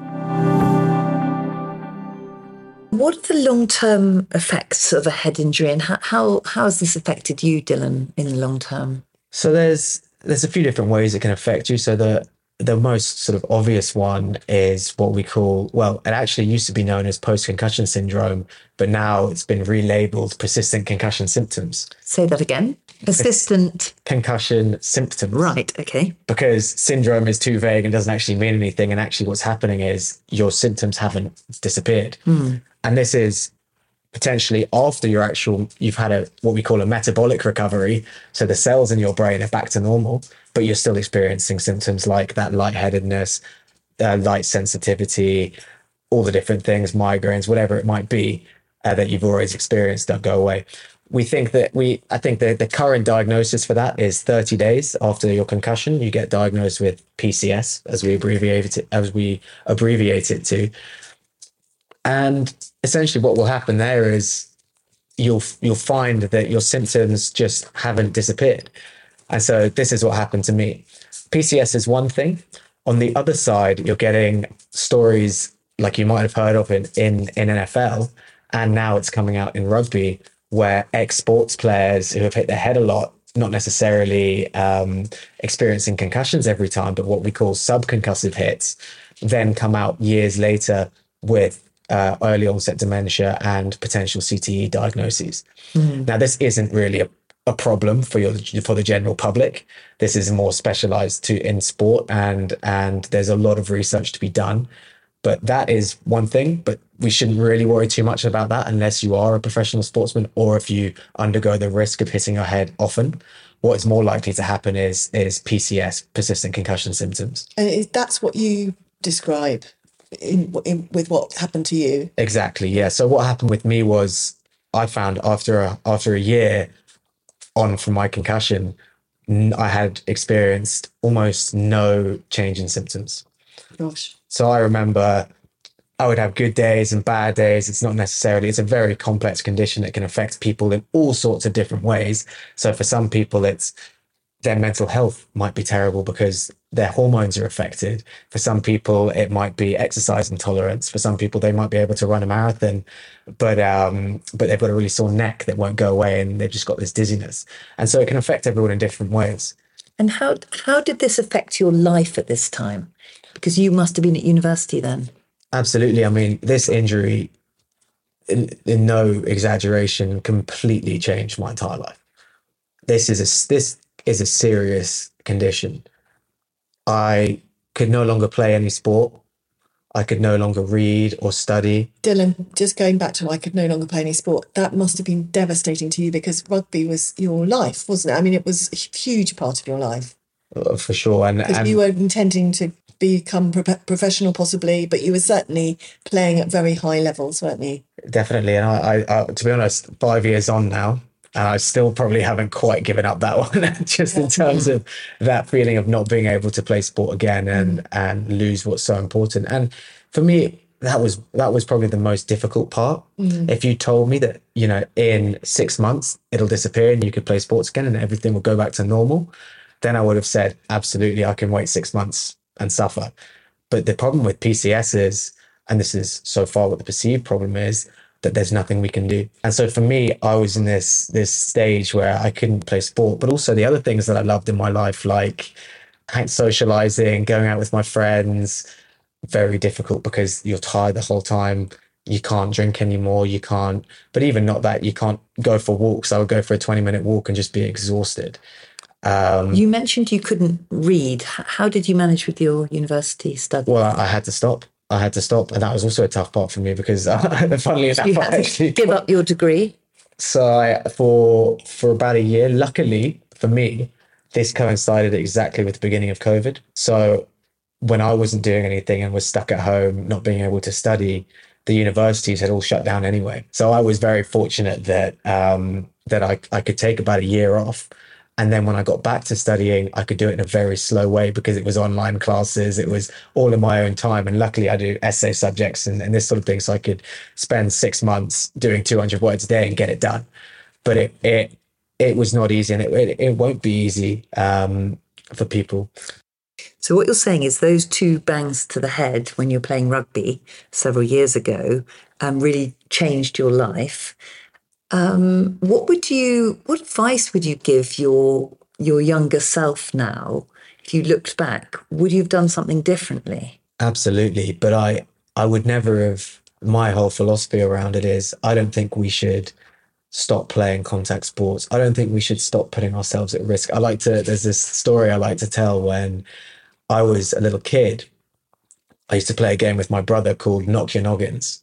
What are the long-term effects of a head injury, and how, how how has this affected you, Dylan, in the long term? So there's there's a few different ways it can affect you. So the the most sort of obvious one is what we call, well, it actually used to be known as post-concussion syndrome, but now it's been relabeled persistent concussion symptoms. Say that again. Persistent concussion symptoms. Right, okay. Because syndrome is too vague and doesn't actually mean anything. And actually what's happening is your symptoms haven't disappeared. Mm. And this is potentially after your actual, you've had a what we call a metabolic recovery. So the cells in your brain are back to normal, but you're still experiencing symptoms like that lightheadedness, uh, light sensitivity, all the different things, migraines, whatever it might be uh, that you've always experienced don't go away. We think that we, I think that the current diagnosis for that is thirty days after your concussion, you get diagnosed with P C S, as we abbreviate it, as we abbreviate it to. And essentially what will happen there is you'll you'll find that your symptoms just haven't disappeared. And so this is what happened to me. P C S is one thing. On the other side, you're getting stories like you might have heard of in, in, in N F L, and now it's coming out in rugby, where ex-sports players who have hit their head a lot, not necessarily um, experiencing concussions every time, but what we call subconcussive hits, then come out years later with uh, early onset dementia and potential C T E diagnoses. Mm. Now, this isn't really a, a problem for your for the general public. This is more specialized to in sport, and and there's a lot of research to be done. But that is one thing, but we shouldn't really worry too much about that unless you are a professional sportsman or if you undergo the risk of hitting your head often. What is more likely to happen is is P C S, persistent concussion symptoms. And that's what you describe in, in with what happened to you. Exactly, yeah. So what happened with me was I found after a, after a year on from my concussion, I had experienced almost no change in symptoms. Gosh. So I remember I would have good days and bad days. It's not necessarily, it's a very complex condition that can affect people in all sorts of different ways. So for some people, it's their mental health might be terrible because their hormones are affected. For some people, it might be exercise intolerance. For some people, they might be able to run a marathon, but um, but they've got a really sore neck that won't go away and they've just got this dizziness. And so it can affect everyone in different ways. And how how did this affect your life at this time? Because you must have been at university then. Absolutely. I mean, this injury, in, in no exaggeration, completely changed my entire life. This is a this is a serious condition. I could no longer play any sport. I could no longer read or study. Dylan, just going back to I could no longer play any sport, that must have been devastating to you because rugby was your life, wasn't it? I mean, it was a huge part of your life. For sure. And, and you were intending to become pro- professional possibly, but you were certainly playing at very high levels, weren't you? Definitely. And I, I, I to be honest, five years on now, and I still probably haven't quite given up that one, just in terms of that feeling of not being able to play sport again and, and lose what's so important. And for me, that was that was probably the most difficult part. Mm. If you told me that, you know, in six months it'll disappear and you could play sports again and everything will go back to normal, then I would have said, absolutely, I can wait six months and suffer. But the problem with P C S is, and this is so far what the perceived problem is, that there's nothing we can do. And so for me, I was in this this stage where I couldn't play sport, but also the other things that I loved in my life, like socializing, going out with my friends, very difficult because you're tired the whole time. You can't drink anymore. You can't, but even not that, you can't go for walks. I would go for a twenty minute walk and just be exhausted. Um, you mentioned you couldn't read. How did you manage with your university studies? Well, I, I had to stop. I had to stop. And that was also a tough part for me because uh, funnily enough, you had I to actually give up your degree. So I, for, for about a year, luckily for me, this coincided exactly with the beginning of COVID. So when I wasn't doing anything and was stuck at home, not being able to study, the universities had all shut down anyway. So I was very fortunate that, um, that I, I could take about a year off. And then when I got back to studying, I could do it in a very slow way because it was online classes. It was all in my own time. And luckily I do essay subjects and, and this sort of thing. So I could spend six months doing two hundred words a day and get it done. But it it it was not easy, and it it, it won't be easy um, for people. So what you're saying is those two bangs to the head when you're playing rugby several years ago um, really changed your life. Um, what would you, what advice would you give your your younger self now? If you looked back, would you have done something differently? Absolutely. But I, I would never have, my whole philosophy around it is, I don't think we should stop playing contact sports. I don't think we should stop putting ourselves at risk. I like to, there's this story I like to tell when I was a little kid. I used to play a game with my brother called Knock Your Noggins.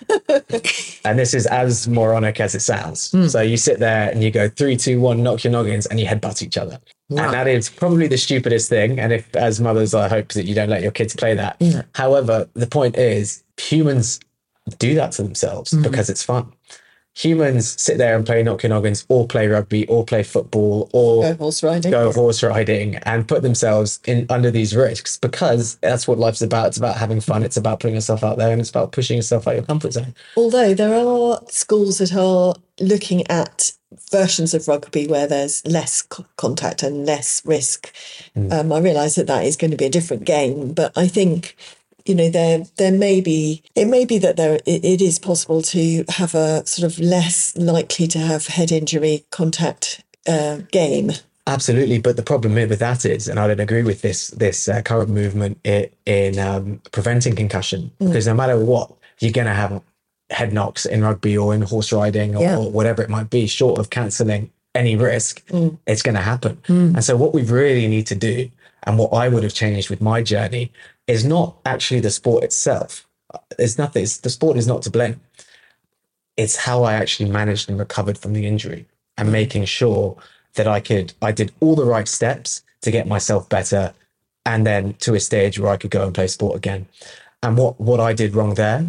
And this is as moronic as it sounds. Mm. So you sit there and you go three, two, one, knock your noggins, and you headbutt each other. Wow. And that is probably the stupidest thing. And if, as mothers, I hope that you don't let your kids play that. Yeah. However, the point is, humans do that to themselves mm. because it's fun. humans sit there and play knock your noggins or play rugby or play football or Go horse riding. go horse riding and put themselves in under these risks, because that's what life's about. It's about having fun. It's about putting yourself out there, and it's about pushing yourself out your comfort zone. Although there are schools that are looking at versions of rugby where there's less co- contact and less risk. Mm. Um, I realise that that is going to be a different game, but I think, you know, there there may be, it may be that there it, it is possible to have a sort of less likely to have head injury contact uh, game. Absolutely, but the problem with that is, and I don't agree with this this uh, current movement in, in um, preventing concussion, mm. because no matter what, you're going to have head knocks in rugby or in horse riding or, yeah. or whatever it might be, short of cancelling any risk, mm. it's going to happen. Mm. And so what we really need to do, and what I would have changed with my journey, is not actually the sport itself. There's nothing, it's, the sport is not to blame. It's how I actually managed and recovered from the injury, and making sure that I could, I did all the right steps to get myself better, and then to a stage where I could go and play sport again. And what, what I did wrong there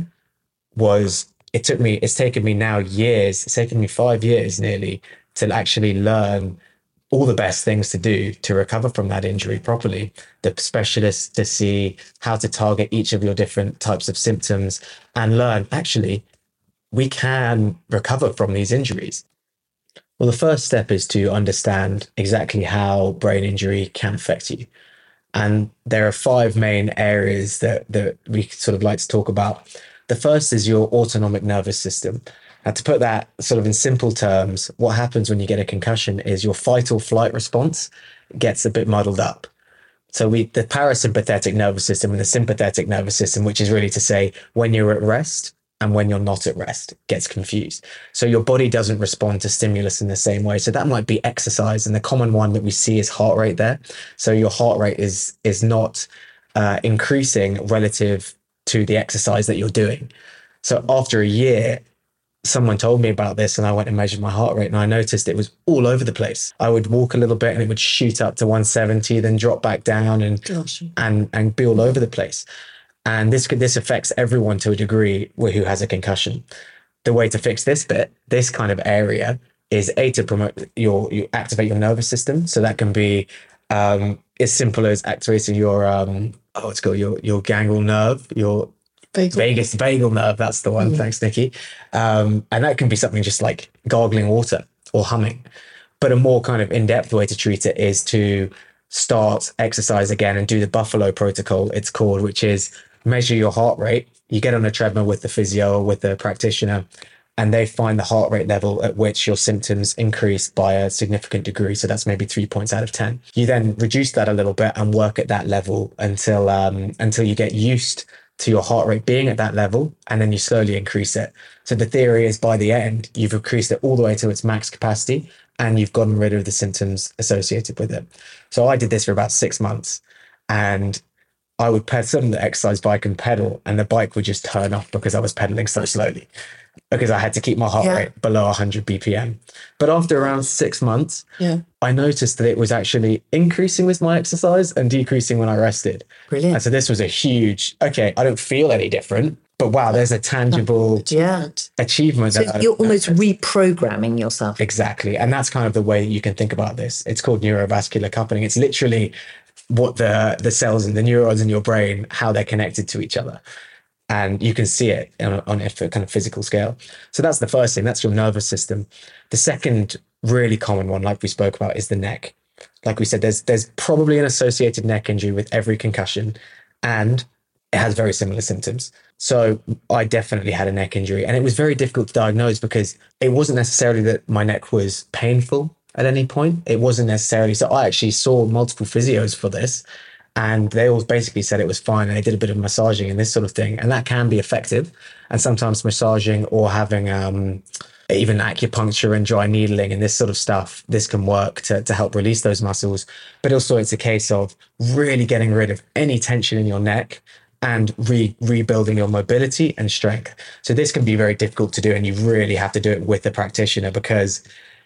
was, it took me, it's taken me now years, it's taken me five years nearly to actually learn all the best things to do to recover from that injury properly. The specialists to see how to target each of your different types of symptoms and learn, actually, we can recover from these injuries. Well, the first step is to understand exactly how brain injury can affect you. And there are five main areas that, that we sort of like to talk about. The first is your autonomic nervous system. And to put that sort of in simple terms, what happens when you get a concussion is your fight or flight response gets a bit muddled up. So we, the parasympathetic nervous system and the sympathetic nervous system, which is really to say when you're at rest and when you're not at rest, gets confused. So your body doesn't respond to stimulus in the same way. So that might be exercise. And the common one that we see is heart rate there. So your heart rate is, is not uh, increasing relative to the exercise that you're doing. So after a year, someone told me about this and I went and measured my heart rate and I noticed it was all over the place. I would walk a little bit and it would shoot up to one seventy, then drop back down and Gosh. and and be all over the place. And this could this affects everyone to a degree who has a concussion. The way to fix this bit, this kind of area, is A, to promote your you activate your nervous system. So that can be um, as simple as activating your um, oh, it's called your your ganglion nerve, your Vagal. Vagus vagal nerve. That's the one. Mm. Thanks, Nikki. Um, and that can be something just like gargling water or humming. But a more kind of in-depth way to treat it is to start exercise again and do the Buffalo protocol, it's called, which is measure your heart rate. You get on a treadmill with the physio or with the practitioner, and they find the heart rate level at which your symptoms increase by a significant degree. So that's maybe three points out of ten. You then reduce that a little bit and work at that level until um, until you get used to your heart rate being at that level, and then you slowly increase it. So the theory is by the end, you've increased it all the way to its max capacity and you've gotten rid of the symptoms associated with it. So I did this for about six months and I would sit on the exercise bike and pedal, and the bike would just turn off because I was pedaling so slowly, because I had to keep my heart yeah. rate below one hundred B P M. But after around six months, yeah. I noticed that it was actually increasing with my exercise and decreasing when I rested. Brilliant. And so this was a huge, okay, I don't feel any different, but wow, there's a tangible yeah. achievement. So that you're almost reprogramming yourself. Exactly. And that's kind of the way you can think about this. It's called neurovascular coupling. It's literally what the, the cells and the neurons in your brain, how they're connected to each other. And you can see it on, on a kind of physical scale. So that's the first thing. That's your nervous system. The second really common one, like we spoke about, is the neck. Like we said, there's there's probably an associated neck injury with every concussion, and it has very similar symptoms. So I definitely had a neck injury, and it was very difficult to diagnose because it wasn't necessarily that my neck was painful at any point. It wasn't necessarily. So I actually saw multiple physios for this, and they all basically said it was fine. And they did a bit of massaging and this sort of thing. And that can be effective. And sometimes massaging or having um, even acupuncture and dry needling and this sort of stuff, this can work to, to help release those muscles. But also it's a case of really getting rid of any tension in your neck and re- rebuilding your mobility and strength. So this can be very difficult to do. And you really have to do it with a practitioner, because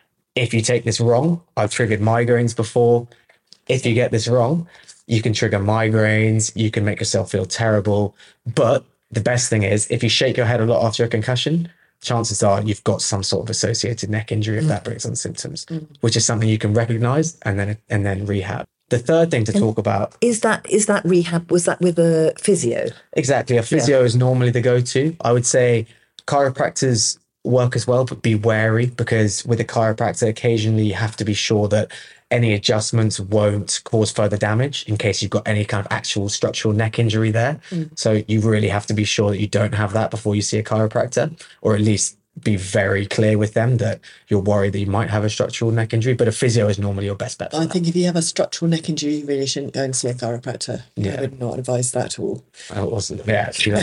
if you take this wrong, I've triggered migraines before. If you get this wrong, you can trigger migraines, you can make yourself feel terrible. But the best thing is, if you shake your head a lot after a concussion, chances are you've got some sort of associated neck injury if mm. that brings on symptoms, mm. which is something you can recognize and then and then rehab. The third thing to and talk about is that is that rehab. Was that with a physio? Exactly, a physio yeah. is normally the go-to. I would say chiropractors work as well, but be wary, because with a chiropractor, occasionally you have to be sure that any adjustments won't cause further damage in case you've got any kind of actual structural neck injury there. Mm. So you really have to be sure that you don't have that before you see a chiropractor, or at least be very clear with them that you're worried that you might have a structural neck injury. But a physio is normally your best bet. I think if you have a structural neck injury, you really shouldn't go and see a chiropractor. Yeah. I would not advise that at all. I wasn't. Yeah, actually.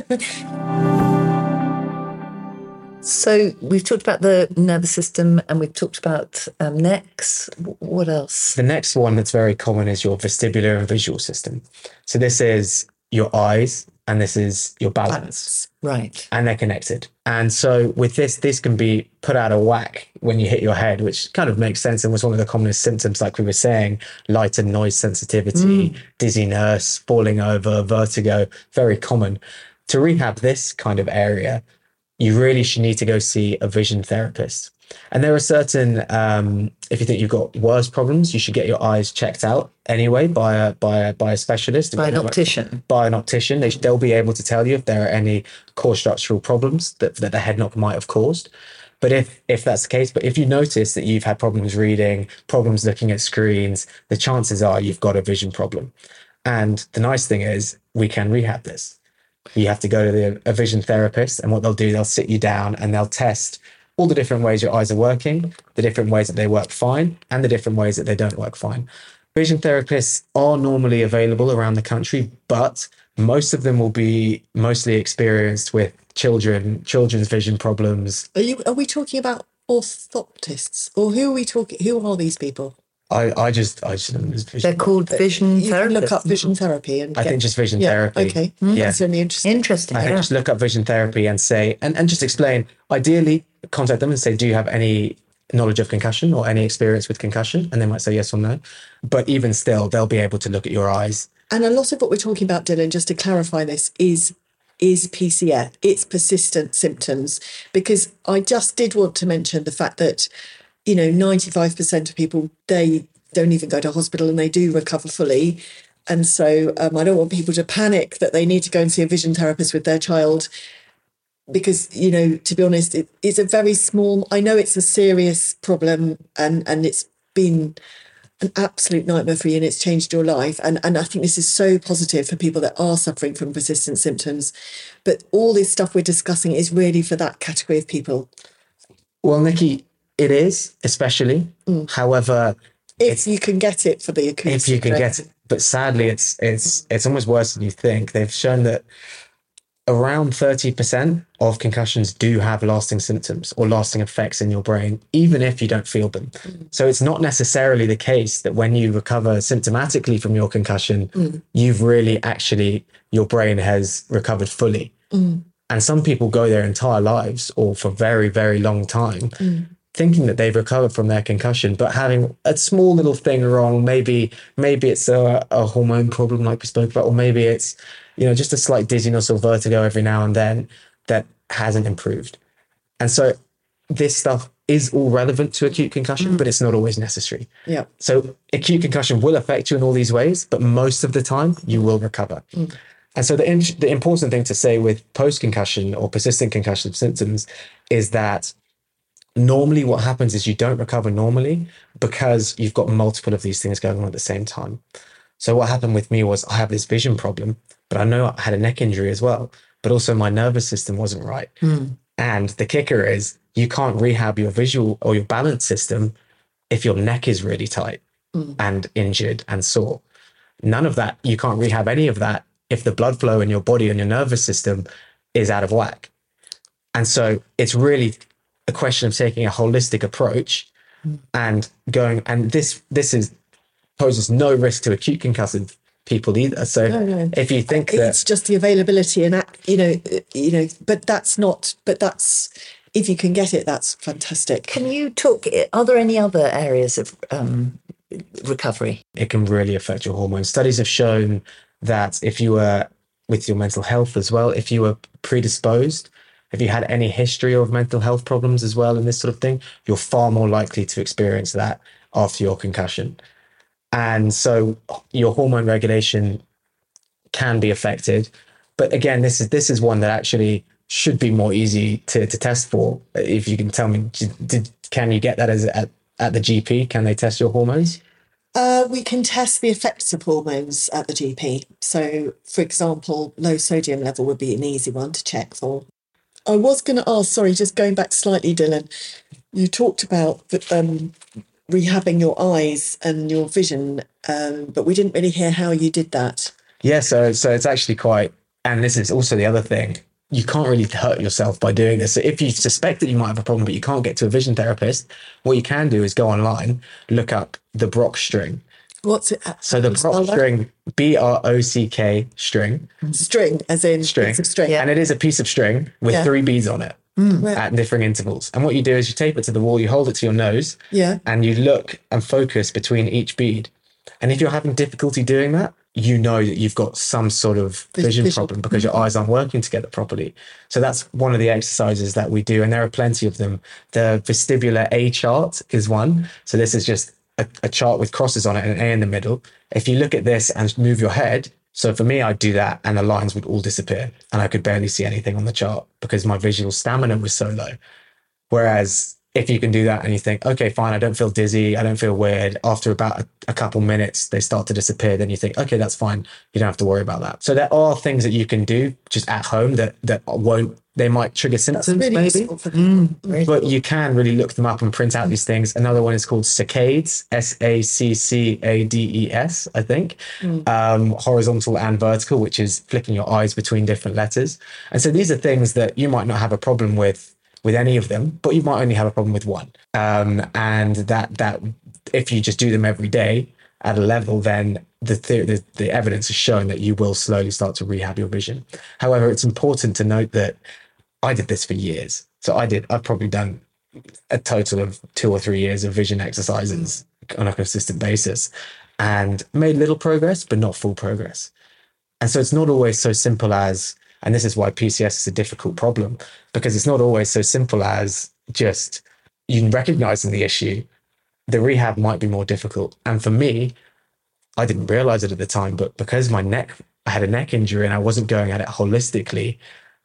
So we've talked about the nervous system and we've talked about um, necks. What else? The next one that's very common is your vestibular and visual system. So this is your eyes and this is your balance. Right. And they're connected. And so with this, this can be put out of whack when you hit your head, which kind of makes sense and was one of the commonest symptoms, like we were saying, light and noise sensitivity, mm. dizziness, falling over, vertigo, very common. To rehab this kind of area, you really should need to go see a vision therapist. And there are certain, um, if you think you've got worse problems, you should get your eyes checked out anyway by a by a, by a specialist. By an optician. By an optician. They, they'll be able to tell you if there are any core structural problems that, that the head knock might have caused. But if if that's the case, but if you notice that you've had problems reading, problems looking at screens, the chances are you've got a vision problem. And the nice thing is we can rehab this. You have to go to the, a vision therapist, and what they'll do, they'll sit you down and they'll test all the different ways your eyes are working, the different ways that they work fine, and the different ways that they don't work fine. Vision therapists are normally available around the country, but most of them will be mostly experienced with children, children's vision problems. Are you? Are we talking about orthoptists, or who are we talking? Who are these people? I, I just, I just, vision. They're called vision you therapists. Can look up vision therapy and I get, think just vision yeah, therapy. Okay, mm, yeah. That's really interesting. Interesting. I yeah. think just look up vision therapy and say, and, and just explain. Ideally, contact them and say, do you have any knowledge of concussion or any experience with concussion? And they might say yes or no. But even still, they'll be able to look at your eyes. And a lot of what we're talking about, Dylan, just to clarify this, is is P C S. It's persistent symptoms, because I just did want to mention the fact that, you know, ninety-five percent of people, they don't even go to hospital and they do recover fully. And so um, I don't want people to panic that they need to go and see a vision therapist with their child, because, you know, to be honest, it, it's a very small, I know it's a serious problem and, and it's been an absolute nightmare for you and it's changed your life. And, and I think this is so positive for people that are suffering from persistent symptoms. But all this stuff we're discussing is really for that category of people. Well, Nikki, it is, especially. Mm. However, if you can get it for the acute. If you can get it. But sadly, it's it's it's almost worse than you think. They've shown that around thirty percent of concussions do have lasting symptoms or lasting effects in your brain, even if you don't feel them. Mm. So it's not necessarily the case that when you recover symptomatically from your concussion, mm. you've really actually, your brain has recovered fully. Mm. And some people go their entire lives or for very, very long time mm. thinking that they've recovered from their concussion, but having a small little thing wrong. Maybe, maybe it's a, a hormone problem like we spoke about, or maybe it's, you know, just a slight dizziness or vertigo every now and then that hasn't improved. And so this stuff is all relevant to acute concussion, mm. but it's not always necessary. Yeah. So acute concussion will affect you in all these ways, but most of the time you will recover. Mm. And so the, in- the important thing to say with post-concussion or persistent concussion symptoms is that normally what happens is you don't recover normally because you've got multiple of these things going on at the same time. So what happened with me was I have this vision problem, but I know I had a neck injury as well, but also my nervous system wasn't right. Mm. And the kicker is you can't rehab your visual or your balance system if your neck is really tight mm. and injured and sore. None of that, you can't rehab any of that if the blood flow in your body and your nervous system is out of whack. And so it's really a question of taking a holistic approach mm. and going, and this this is poses no risk to acute concussive people either. So no, no. if you think that it's just the availability and, you know, you know, but that's not, but that's, if you can get it, that's fantastic. Can you talk, are there any other areas of um, recovery? It can really affect your hormones. Studies have shown that if you were with your mental health as well, if you were predisposed if you had any history of mental health problems as well and this sort of thing, you're far more likely to experience that after your concussion. And so your hormone regulation can be affected. But again, this is this is one that actually should be more easy to, to test for. If you can tell me, did, can you get that as at, at the G P? Can they test your hormones? Uh, we can test the effects of hormones at the G P. So, for example, low sodium level would be an easy one to check for. I was going to ask, sorry, just going back slightly, Dylan, you talked about the, um, rehabbing your eyes and your vision, um, but we didn't really hear how you did that. Yeah, so so it's actually quite, and this is also the other thing, you can't really hurt yourself by doing this. So if you suspect that you might have a problem, but you can't get to a vision therapist, what you can do is go online, look up the Brock string. What's it? So the Brock string, B R O C K string. String, as in string. Piece of string. Yeah. And it is a piece of string with yeah. three beads on it mm. at different intervals. And what you do is you tape it to the wall, you hold it to your nose, yeah. and you look and focus between each bead. And if you're having difficulty doing that, you know that you've got some sort of vision, vision problem because your eyes aren't working together properly. So that's one of the exercises that we do, and there are plenty of them. The vestibular A chart is one. So this is just a, a chart with crosses on it and an A in the middle. If you look at this and move your head, so for me, I'd do that and the lines would all disappear and I could barely see anything on the chart because my visual stamina was so low. Whereas if you can do that and you think, okay, fine, I don't feel dizzy, I don't feel weird. After about a, a couple minutes, they start to disappear. Then you think, okay, that's fine. You don't have to worry about that. So there are things that you can do just at home that that won't, they might trigger symptoms really maybe. Mm. But you can really look them up and print out these things. Another one is called saccades, S A C C A D E S, I think. Mm. Um, horizontal and vertical, which is flicking your eyes between different letters. And so these are things that you might not have a problem with with any of them, but you might only have a problem with one. Um, and that that if you just do them every day at a level, then the, the the evidence has shown that you will slowly start to rehab your vision. However, it's important to note that I did this for years. So I did, I've probably done a total of two or three years of vision exercises on a consistent basis and made little progress, but not full progress. And so it's not always so simple as, and this is why P C S is a difficult problem, because it's not always so simple as just you recognizing the issue. The rehab might be more difficult. And for me, I didn't realize it at the time, but because my neck, I had a neck injury and I wasn't going at it holistically,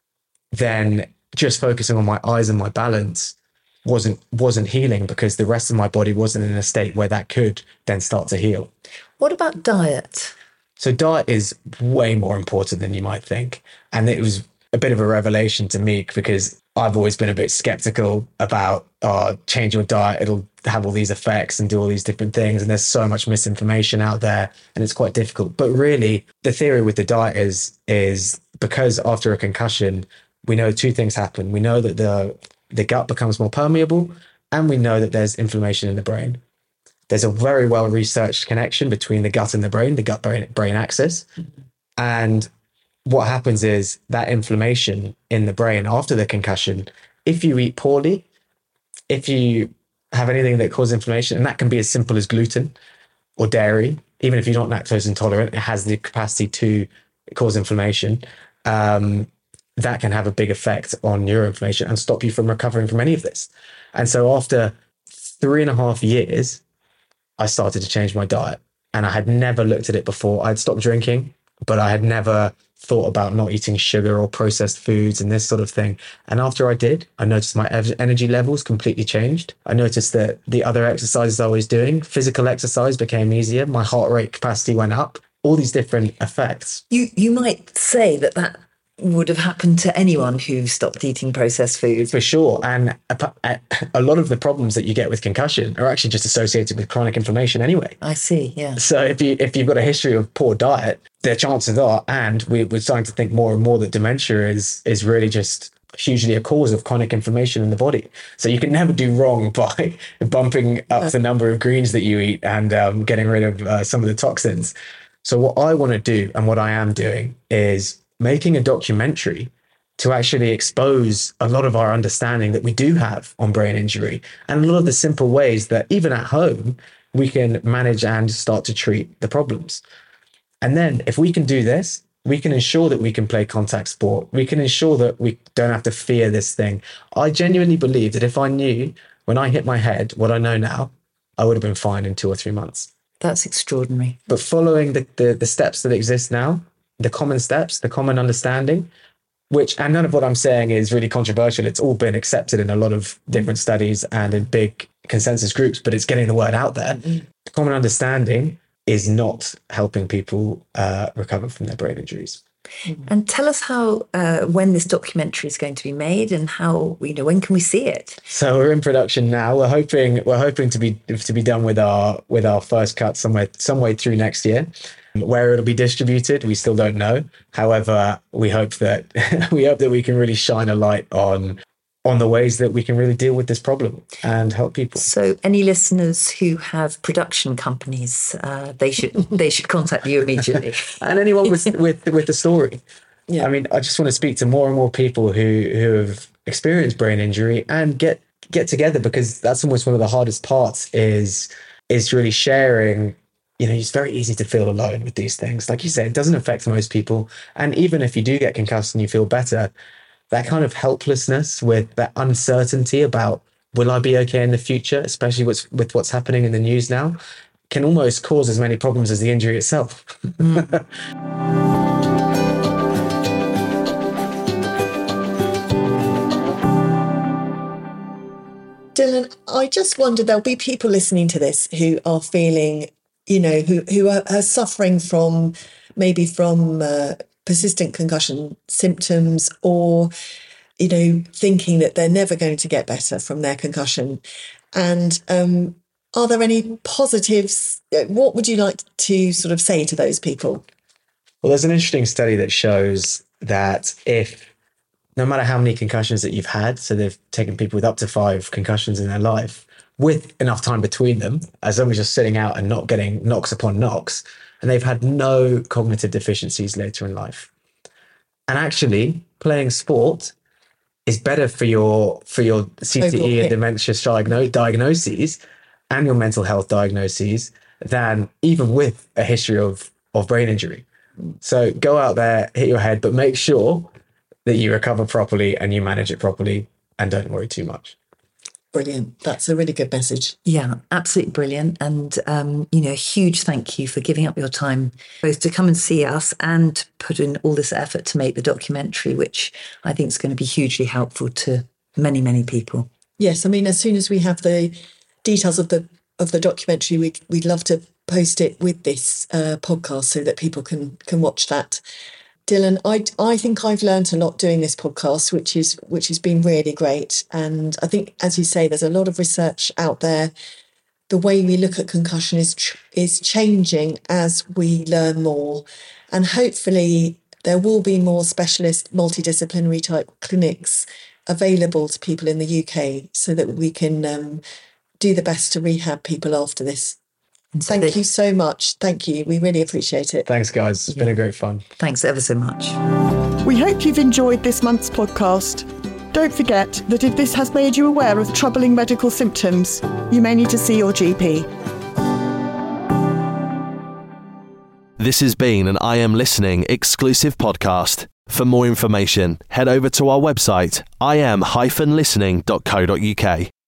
then just focusing on my eyes and my balance wasn't wasn't healing because the rest of my body wasn't in a state where that could then start to heal. What about diet? So diet is way more important than you might think. And it was a bit of a revelation to me because I've always been a bit skeptical about uh, change your diet. It'll have all these effects and do all these different things. And there's so much misinformation out there and it's quite difficult. But really, the theory with the diet is, is because after a concussion, we know two things happen. We know that the, the gut becomes more permeable and we know that there's inflammation in the brain. There's a very well-researched connection between the gut and the brain, the gut-brain brain axis. And what happens is that inflammation in the brain after the concussion, if you eat poorly, if you have anything that causes inflammation, and that can be as simple as gluten or dairy, even if you're not lactose intolerant, it has the capacity to cause inflammation. Um, that can have a big effect on neuroinflammation and stop you from recovering from any of this. And so after three and a half years, I started to change my diet and I had never looked at it before. I'd stopped drinking, but I had never thought about not eating sugar or processed foods and this sort of thing. And after I did, I noticed my energy levels completely changed. I noticed that the other exercises I was doing, physical exercise became easier. My heart rate capacity went up, all these different effects. You, you might say that that would have happened to anyone who stopped eating processed foods. For sure. And a, a lot of the problems that you get with concussion are actually just associated with chronic inflammation anyway. I see, yeah. So if, you, if you've got a history of poor diet, the chances are, and we, we're starting to think more and more that dementia is, is really just hugely a cause of chronic inflammation in the body. So you can never do wrong by bumping up the number of greens that you eat and um, getting rid of uh, some of the toxins. So what I want to do and what I am doing is making a documentary to actually expose a lot of our understanding that we do have on brain injury and a lot of the simple ways that even at home, we can manage and start to treat the problems. And then if we can do this, we can ensure that we can play contact sport. We can ensure that we don't have to fear this thing. I genuinely believe that if I knew when I hit my head what I know now, I would have been fine in two or three months. That's extraordinary. But following the, the, the steps that exist now, the common steps, the common understanding, which, and none of what I'm saying is really controversial. It's all been accepted in a lot of different studies and in big consensus groups, but it's getting the word out there. Mm-hmm. The common understanding is not helping people uh, recover from their brain injuries. And tell us how, uh, when this documentary is going to be made, and how, you know, when can we see it? So we're in production now. We're hoping we're hoping to be to be done with our with our first cut somewhere some way through next year. Where it'll be distributed, we still don't know. However, we hope that we hope that we can really shine a light on on the ways that we can really deal with this problem and help people. So any listeners who have production companies, uh, they should they should contact you immediately. And anyone with with with the story. Yeah. I mean, I just want to speak to more and more people who who have experienced brain injury and get get together, because that's almost one of the hardest parts is is really sharing. You know, it's very easy to feel alone with these things. Like you said, it doesn't affect most people. And even if you do get concussed and you feel better, that kind of helplessness with that uncertainty about, will I be okay in the future, especially with, with what's happening in the news now, can almost cause as many problems as the injury itself. Mm. Dylan, I just wonder, there'll be people listening to this who are feeling, you know, who, who are, are suffering from, maybe from uh, persistent concussion symptoms, or, you know, thinking that they're never going to get better from their concussion. And um, are there any positives? What would you like to sort of say to those people? Well, there's an interesting study that shows that if, no matter how many concussions that you've had, so they've taken people with up to five concussions in their life, with enough time between them, as long as you're sitting out and not getting knocks upon knocks, and they've had no cognitive deficiencies later in life. And actually, playing sport is better for your for your C T E and dementia diagno- diagnoses and your mental health diagnoses than even with a history of, of brain injury. So go out there, hit your head, but make sure that you recover properly and you manage it properly, and don't worry too much. Brilliant. That's a really good message. Yeah, absolutely brilliant. And, um, you know, a huge thank you for giving up your time, both to come and see us and put in all this effort to make the documentary, which I think is going to be hugely helpful to many, many people. Yes, I mean, as soon as we have the details of the of the documentary, we, we'd love to post it with this uh, podcast so that people can can watch that. Dylan, I, I think I've learned a lot doing this podcast, which is which has been really great. And I think, as you say, there's a lot of research out there. The way we look at concussion is is changing as we learn more. And hopefully there will be more specialist, multidisciplinary type clinics available to people in the U K so that we can um, do the best to rehab people after this. Thank you so much. Thank you. We really appreciate it. Thanks, guys. It's yeah. been a great fun. Thanks ever so much. We hope you've enjoyed this month's podcast. Don't forget that if this has made you aware of troubling medical symptoms, you may need to see your G P. This has been an I Am Listening exclusive podcast. For more information, head over to our website, i am dash listening dot co dot uk.